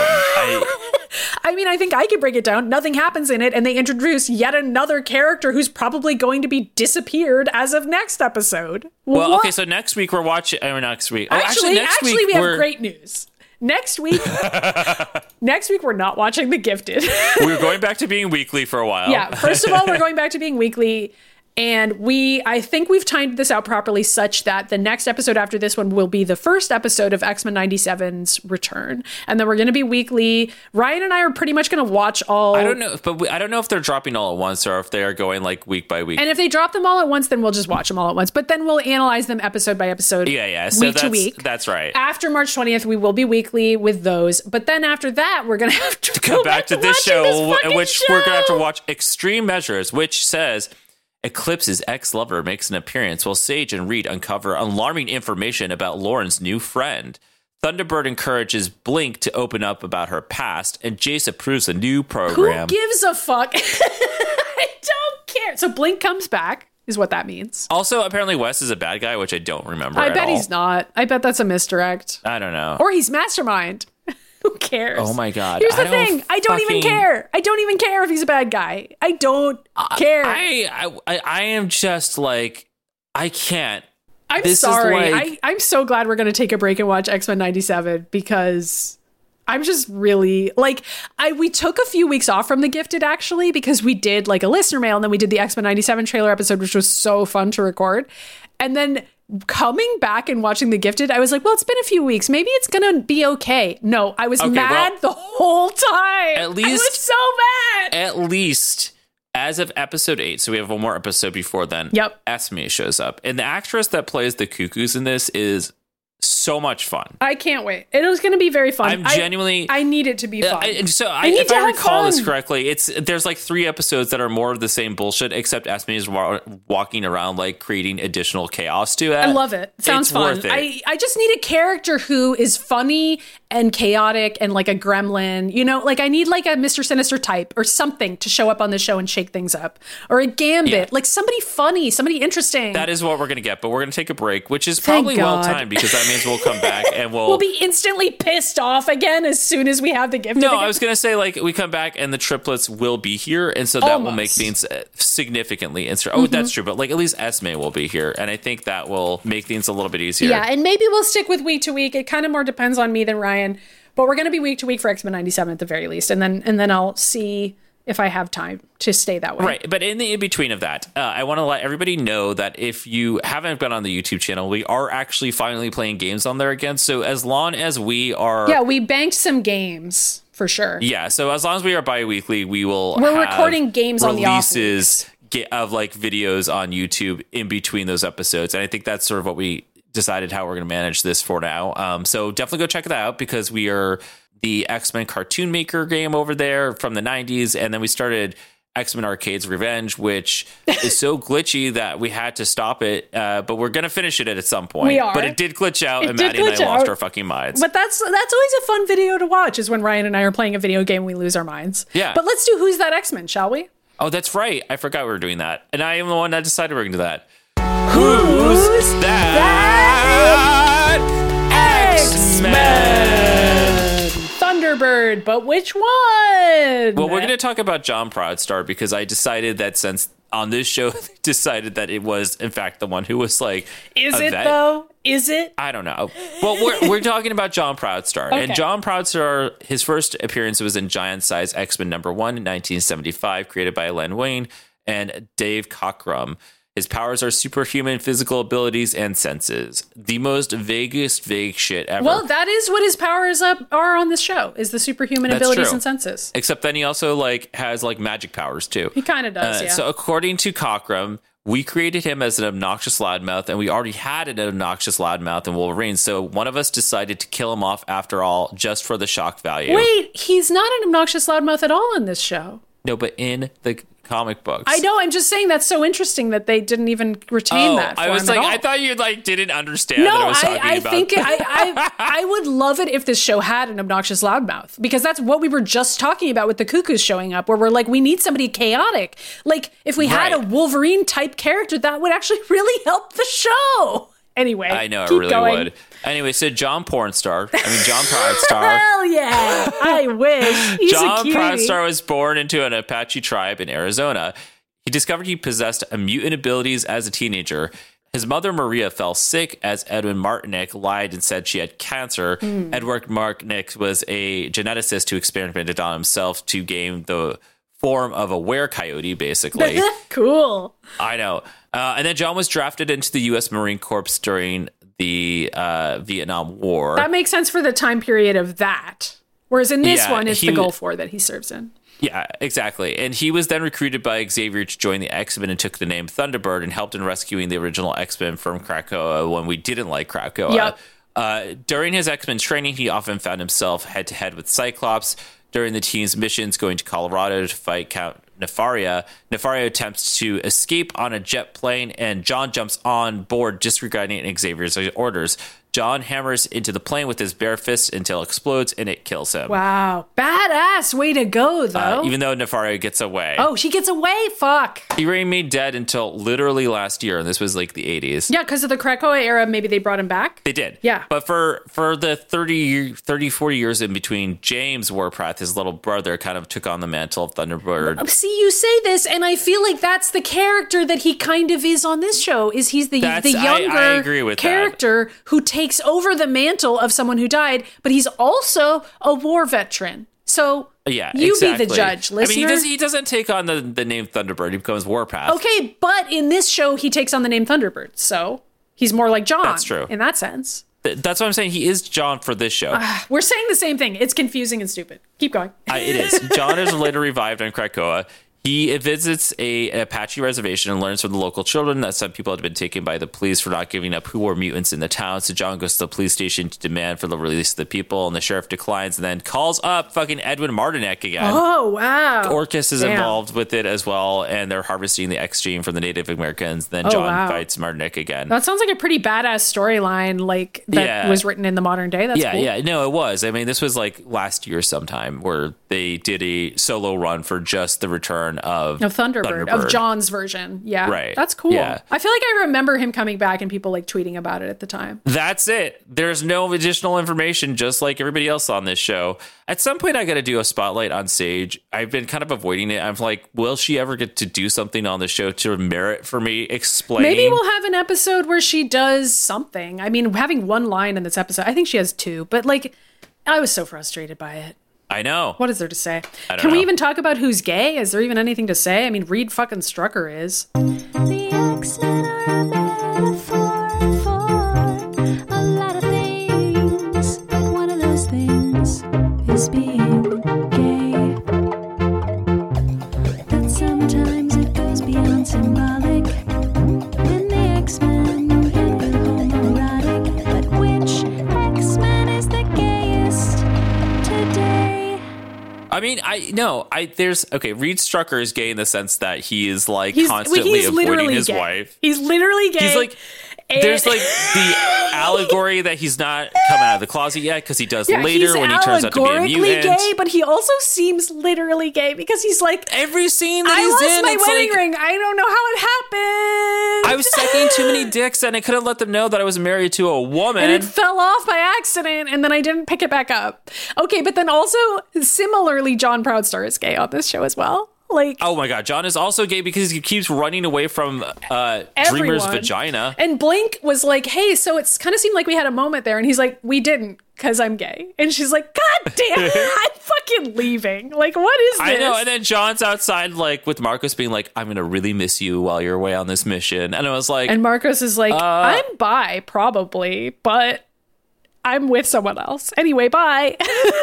I mean, I think I can break it down. Nothing happens in it, and they introduce yet another character who's probably going to be disappeared as of next episode. Well, What? okay, so next week we're watching. Next week. Actually, next week we have great news. Next week, we're not watching The Gifted. We're going back to being weekly for a while. Yeah, first of all, we're going back to being weekly. And I think we've timed this out properly such that the next episode after this one will be the first episode of X-Men 97's return. And then we're going to be weekly. Ryan and I are pretty much going to watch all. I don't know, but I don't know if they're dropping all at once or if they are going like week by week. And if they drop them all at once, then we'll just watch them all at once. But then we'll analyze them episode by episode. Yeah. So week to week. That's right. After March 20th, we will be weekly with those. But then after that, we're going to have to go back to this show, which we're going to have to watch. watch Extreme Measures, which says Eclipse's ex-lover makes an appearance while Sage and Reed uncover alarming information about Lauren's new friend. Thunderbird encourages Blink to open up about her past, and Jace approves a new program. Who gives a fuck? I don't care. So Blink comes back, is what that means. Also, apparently Wes is a bad guy, which I don't remember I at bet all. he's not. I bet that's a misdirect. I don't know. Or he's Mastermind. Who cares? Oh my God. Here's the thing. I don't even care. I don't even care if he's a bad guy. I don't care. I am just like, I can't. I'm This is sorry. like- I'm so glad we're going to take a break and watch X-Men 97 because I'm just really like, we took a few weeks off from The Gifted actually, because we did like a listener mail and then we did the X-Men 97 trailer episode, which was so fun to record. And then coming back and watching The Gifted, I was like, well, it's been a few weeks. Maybe it's going to be okay. No, I was mad the whole time. At least, I was so mad. At least as of episode 8, so we have one more episode before then. Yep. Esme shows up. And the actress that plays the Cuckoos in this is so much fun. I can't wait. It was going to be very fun. I'm genuinely... I need it to be fun. If I recall this correctly, there's like 3 episodes that are more of the same bullshit, except Esme is walking around like creating additional chaos to it. I love it. Sounds fun. Worth it. I just need a character who is funny and chaotic and like a gremlin. You know, like I need like a Mr. Sinister type or something to show up on the show and shake things up. Or a Gambit. Yeah. Like somebody funny, somebody interesting. That is what we're going to get, but we're going to take a break, which is probably well timed because that means we'll come back and we'll be instantly pissed off again as soon as we have The Gifted. No, again. I was going to say like we come back and the triplets will be here, and so that will make things significantly interesting. Oh, that's true, but like at least Esme will be here, and I think that will make things a little bit easier. Yeah, and maybe we'll stick with week to week. It kind of more depends on me than Ryan, but we're going to be week to week for X-Men 97 at the very least, and then I'll see if I have time to stay that way. Right. But in the in-between of that, I want to let everybody know that if you haven't been on the YouTube channel, we are actually finally playing games on there again. So as long as we are... Yeah, we banked some games for sure. Yeah. So as long as we are bi-weekly, we're recording games on the off releases of like videos on YouTube in between those episodes. And I think that's sort of what we decided how we're going to manage this for now. So definitely go check that out because we are... the X-Men Cartoon Maker game over there from the 90s. And then we started X-Men Arcade's Revenge, which is so glitchy that we had to stop it. But we're going to finish it at some point. We are. But it did glitch out and Maddie and I lost our fucking minds. But that's always a fun video to watch is when Ryan and I are playing a video game and we lose our minds. Yeah. But let's do Who's That X-Men, shall we? Oh, that's right. I forgot we were doing that. And I am the one that decided we we're going to do that. Who's that X-Men? Thunderbird, but which one? Well, we're going to talk about John Proudstar because I decided that since on this show, they decided that it was, in fact, the one who was like... Is it, though? Is it? I don't know. Well, we're talking about John Proudstar. Okay. And John Proudstar, his first appearance was in Giant Size X-Men #1 in 1975, created by Len Wein and Dave Cockrum. His powers are superhuman physical abilities and senses. The most vague shit ever. Well, that is what his powers are on this show, is the superhuman abilities and senses. Except then he also like has like magic powers too. He kind of does, yeah. So according to Cockrum, we created him as an obnoxious loudmouth, and we already had an obnoxious loudmouth in Wolverine. So one of us decided to kill him off after all, just for the shock value. Wait, he's not an obnoxious loudmouth at all in this show. No, but in the comic books. I know. I'm just saying that's so interesting that they didn't even retain that. I was like, I thought you like didn't understand. No, that I was talking I about. think I would love it if this show had an obnoxious loudmouth because that's what we were just talking about with the Cuckoos showing up, where we're like, we need somebody chaotic. Like if we had a Wolverine type character, that would actually really help the show. Anyway, I know it really would. Anyway, so John Proudstar. Hell yeah! I wish. He's John a cutie. Proudstar was born into an Apache tribe in Arizona. He discovered he possessed mutant abilities as a teenager. His mother, Maria, fell sick as Edwin Martinick lied and said she had cancer. Edward Martinick was a geneticist who experimented on himself to gain the form of a were-coyote, basically. Cool. I know. And then John was drafted into the U.S. Marine Corps during the Vietnam War. That makes sense for the time period of that. Whereas in this one, it's the Gulf War that he serves in. Yeah, exactly. And he was then recruited by Xavier to join the X-Men and took the name Thunderbird and helped in rescuing the original X-Men from Krakoa when we didn't like Krakoa. Yep. During his X-Men training, he often found himself head-to-head with Cyclops. During the team's missions going to Colorado to fight Count Nefaria, Nefaria attempts to escape on a jet plane, and John jumps on board, disregarding Xavier's orders. John hammers into the plane with his bare fist until it explodes, and it kills him. Wow. Badass way to go, though. Even though Nefaria gets away. Oh, she gets away? Fuck. He remained dead until literally last year, and this was like the 80s. Yeah, because of the Krakoa era, maybe they brought him back? They did. Yeah. But for the 30, 40 years in between, James Warpath, his little brother, kind of took on the mantle of Thunderbird. See, you say this, and I feel like that's the character that he kind of is on this show, is he's the younger I agree with character who takes over the mantle of someone who died, but he's also a war veteran. So yeah, you exactly. be the judge, listener. I mean, he doesn't take on the name Thunderbird. He becomes Warpath. Okay, but in this show, he takes on the name Thunderbird, so... He's more like John. That's true. In that sense. That's what I'm saying. He is John for this show. We're saying the same thing. It's confusing and stupid. Keep going. It is. John is later revived on Krakoa. He visits a Apache reservation and learns from the local children that some people had been taken by the police for not giving up who were mutants in the town. So John goes to the police station to demand for the release of the people, and the sheriff declines and then calls up fucking Edwin Martinek again. Oh, wow. Orcus is Damn. involved with it as well, and they're harvesting the X gene from the Native Americans. Then John fights Martinek again. That sounds like a pretty badass storyline, like that was written in the modern day. That's cool. Yeah. No, it was. I mean, this was like last year sometime where they did a solo run for just the return of Thunderbird, of John's version. Yeah. Right. That's cool. Yeah. I feel like I remember him coming back and people like tweeting about it at the time. That's it. There's no additional information, just like everybody else on this show. At some point, I got to do a spotlight on Sage. I've been kind of avoiding it. I'm like, will she ever get to do something on the show to merit for me explaining? Maybe we'll have an episode where she does something. I mean, having one line in this episode, I think she has two, but like, I was so frustrated by it. I know. What is there to say? Can we even talk about who's gay? Is there even anything to say? I mean, Reed fucking Strucker is. The X-Men are a metaphor for a lot of things, but one of those things is being gay. But sometimes it goes beyond symbolic, and the X-Men can be homoerotic. But which X-Men is the gayest today? I mean, Reed Strucker is gay in the sense that he is like constantly avoiding his wife. He's literally gay. He's like, there's like the allegory that he's not come out of the closet yet because he does later when he turns out to be a mutant. He's allegorically gay, but he also seems literally gay because he's like, every scene that I he's lost in, my it's wedding like, ring. I don't know how it happened. I was sucking too many dicks and I couldn't let them know that I was married to a woman. And it fell off by accident, and then I didn't pick it back up. Okay, but then also, similarly, John Proudstar is gay on this show as well. Like, oh my god, John is also gay because he keeps running away from Dreamer's vagina. And Blink was like, hey, so it's kind of seemed like we had a moment there, and he's like, we didn't, because I'm gay. And she's like, god damn it, I'm fucking leaving. Like, what is this? I know. And then John's outside, like, with Marcos being like, I'm gonna really miss you while you're away on this mission. And I was like, and Marcos is like, I'm bi, probably, but I'm with someone else. Anyway, bye.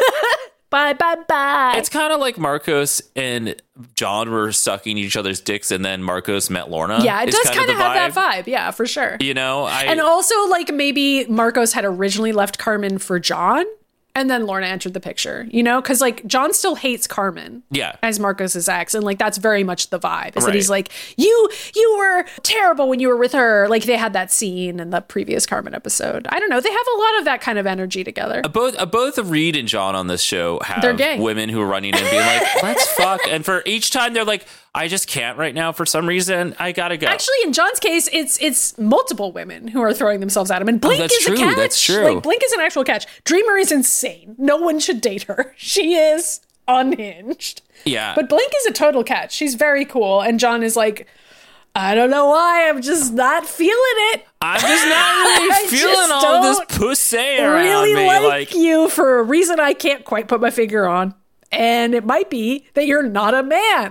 Bye. It's kind of like Marcos and John were sucking each other's dicks, and then Marcos met Lorna. Yeah, it does kind of have that vibe. Yeah, for sure. You know, and also like maybe Marcos had originally left Carmen for John, and then Lorna entered the picture. You know, because like John still hates Carmen. Yeah, as Marcos's ex, and like that's very much the vibe. Is that he's like, you were terrible when you were with her. Like they had that scene in the previous Carmen episode. I don't know. They have a lot of that kind of energy together. Both Reed and John on this show have women who are running in and being like, let's fuck. And for each time they're like, I just can't right now for some reason. I gotta go. Actually, in John's case, it's multiple women who are throwing themselves at him. And Blink is a catch. That's true. Like Blink is an actual catch. Dreamer is insane. No one should date her. She is unhinged. Yeah. But Blink is a total catch. She's very cool. And John is like, I don't know why. I'm just not feeling it. I'm just not really feeling all this pussy around really me. Like you for a reason I can't quite put my finger on. And it might be that you're not a man.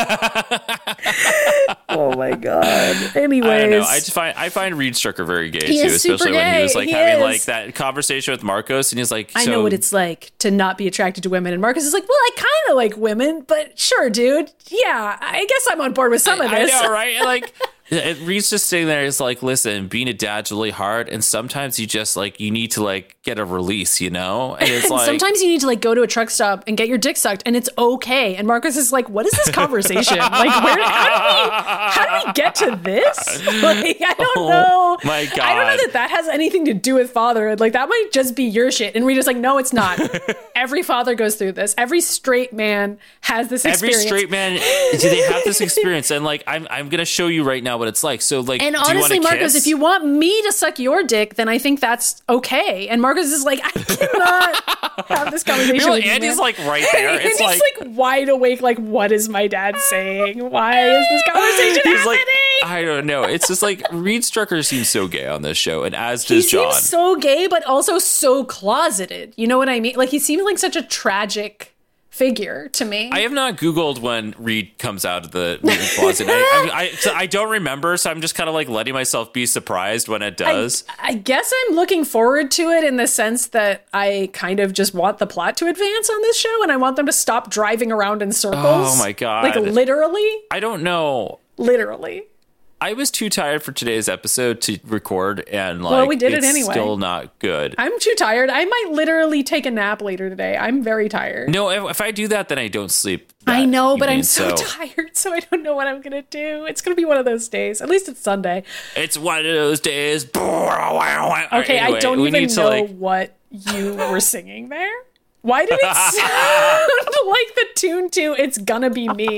Oh my god. Anyways, I don't know. I find Reed Strucker very gay too, especially when he was like having like that conversation with Marcos, and he's like, I know what it's like to not be attracted to women. And Marcos is like, well, I kind of like women, but sure, dude. Yeah, I guess I'm on board with some of this. I know, right? Like. Reed's just sitting there. It's like, listen, being a dad's really hard, and sometimes you just like you need to like get a release, you know. And it's like sometimes you need to like go to a truck stop and get your dick sucked, and it's okay. And Marcos is like, what is this conversation? Like, how do we get to this? Like, I don't know. My God, I don't know that has anything to do with fatherhood. Like, that might just be your shit. And Reed is like, no, it's not. Every father goes through this. Every straight man has this experience. Every straight man, do they have this experience? And like, I'm gonna show you right now what it's like. So like, and do honestly, you want Marcos, kiss? if you want me to suck your dick, then I think that's okay. And Marcos is like, I cannot have this conversation with you, Andy's man. like right there. It's Andy's like wide awake. Like, what is my dad saying? Why is this conversation happening? Like, I don't know. It's just like Reed Strucker seems so gay on this show, and as does John. He seems so gay, but also so closeted. You know what I mean? Like, he seems like such a tragic figure to me. I have not Googled when Reed comes out of the mutant closet. I don't remember, so I'm just kind of like letting myself be surprised when it does. I guess I'm looking forward to it in the sense that I kind of just want the plot to advance on this show, and I want them to stop driving around in circles. Oh my God. Like literally? I don't know. Literally. I was too tired for today's episode to record, and well, we did it's it anyway. Still not good. I'm too tired. I might literally take a nap later today. I'm very tired. No, if I do that, then I don't sleep. I know, but I'm so tired, so I don't know what I'm gonna do. It's gonna be one of those days. At least it's Sunday. It's one of those days. Okay, anyway, I don't even know what you were singing there. Why did it sound like the tune to "It's Gonna Be Me"?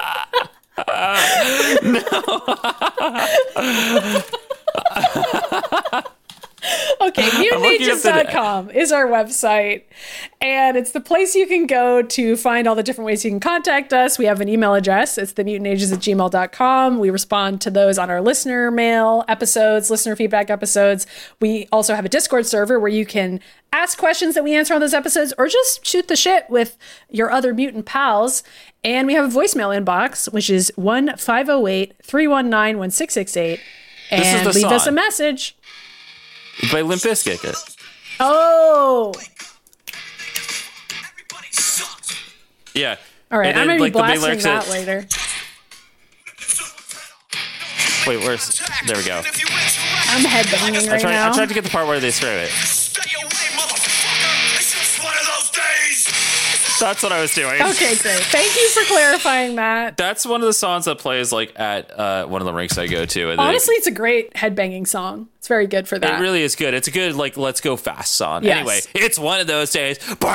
Okay, mutanages.com is our website, and it's the place you can go to find all the different ways you can contact us. We have an email address. It's themutantages@gmail.com. We respond to those on our listener mail episodes, listener feedback episodes. We also have a Discord server where you can ask questions that we answer on those episodes, or just shoot the shit with your other mutant pals. And we have a voicemail inbox, which is 1-508-319-1668. And leave us a message. By Limp Bizkit. Oh. Yeah. All right, I'm going to be blasting that later. Wait, where's... There we go. I'm headbanging right now. I tried to get the part where they throw it. That's what I was doing. Okay, great. Thank you for clarifying that. That's one of the songs that plays like at one of the rinks I go to. And honestly, it's a great headbanging song. It's very good for that. It really is good. It's a good like let's go fast song. Yes. Anyway, it's one of those days. That's what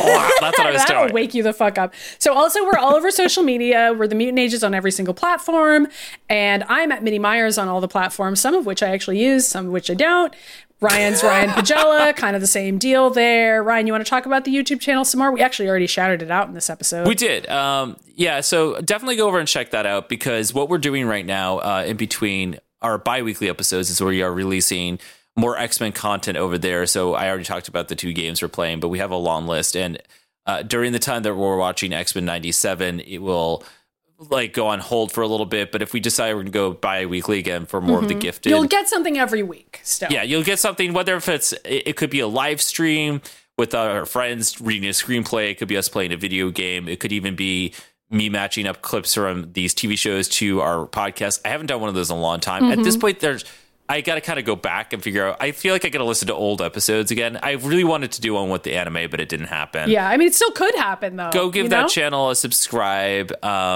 I was doing. That'll wake you the fuck up. So also, we're all over social media. We're the Mutant Ages on every single platform, and I'm at Minnie Myers on all the platforms. Some of which I actually use, some of which I don't. Ryan's Ryan Pagella, kind of the same deal there. Ryan, you want to talk about the YouTube channel some more? We actually already shouted it out in this episode. We did. Yeah, so definitely go over and check that out, because what we're doing right now in between our bi-weekly episodes is where we are releasing more X-Men content over there. So I already talked about the 2 games we're playing, but we have a long list. And during the time that we're watching X-Men 97, it will like go on hold for a little bit, but if we decide we're gonna go bi-weekly again for more of the gifted, you'll get something every week still. Yeah, you'll get something, whether if it could be a live stream with our friends reading a screenplay, it could be us playing a video game, it could even be me matching up clips from these TV shows to our podcast. I haven't done one of those in a long time. At this point, I got to kind of go back and figure out. I feel like I got to listen to old episodes again. I really wanted to do one with the anime, but it didn't happen. Yeah, I mean, it still could happen, though. Go give that channel a subscribe,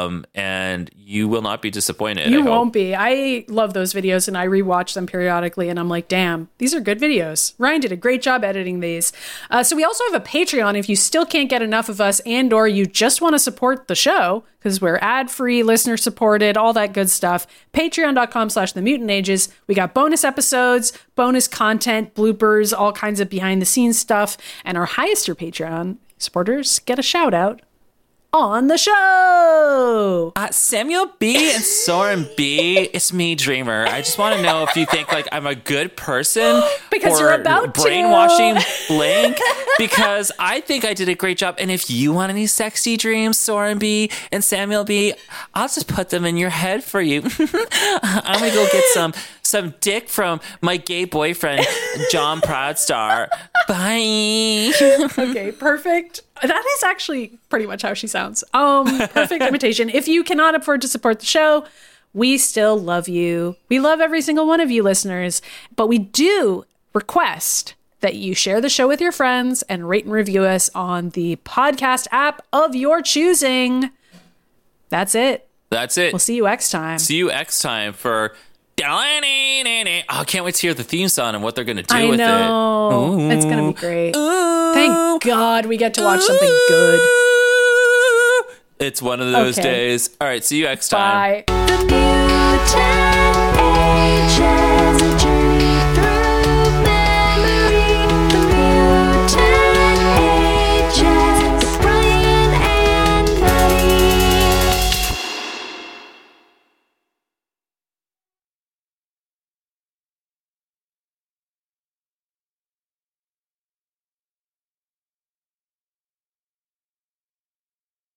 and you will not be disappointed. You won't be. I love those videos, and I rewatch them periodically, and I'm like, damn, these are good videos. Ryan did a great job editing these. So we also have a Patreon if you still can't get enough of us, and or you just want to support the show, because we're ad-free, listener-supported, all that good stuff. Patreon.com/TheMutantAges. We got bonus episodes, bonus content, bloopers, all kinds of behind-the-scenes stuff. And our highest tier Patreon supporters get a shout-out on the show. Samuel B. and Soren B. It's me, Dreamer. I just want to know if you think like I'm a good person because you're about brainwashing Blank, because I think I did a great job. And if you want any sexy dreams, Soren B. and Samuel B., I'll just put them in your head for you. I'm gonna go get some dick from my gay boyfriend, John Proudstar. Bye. Okay, perfect. That is actually pretty much how she sounds. Perfect imitation. If you cannot afford to support the show, we still love you. We love every single one of you listeners, but we do request that you share the show with your friends and rate and review us on the podcast app of your choosing. That's it. We'll see you next time. For... Oh, I can't wait to hear the theme song and what they're going to do with it. I know. It's going to be great. Thank God we get to watch something good. It's one of those days. All right, see you next time. Bye. The Mutant Ages.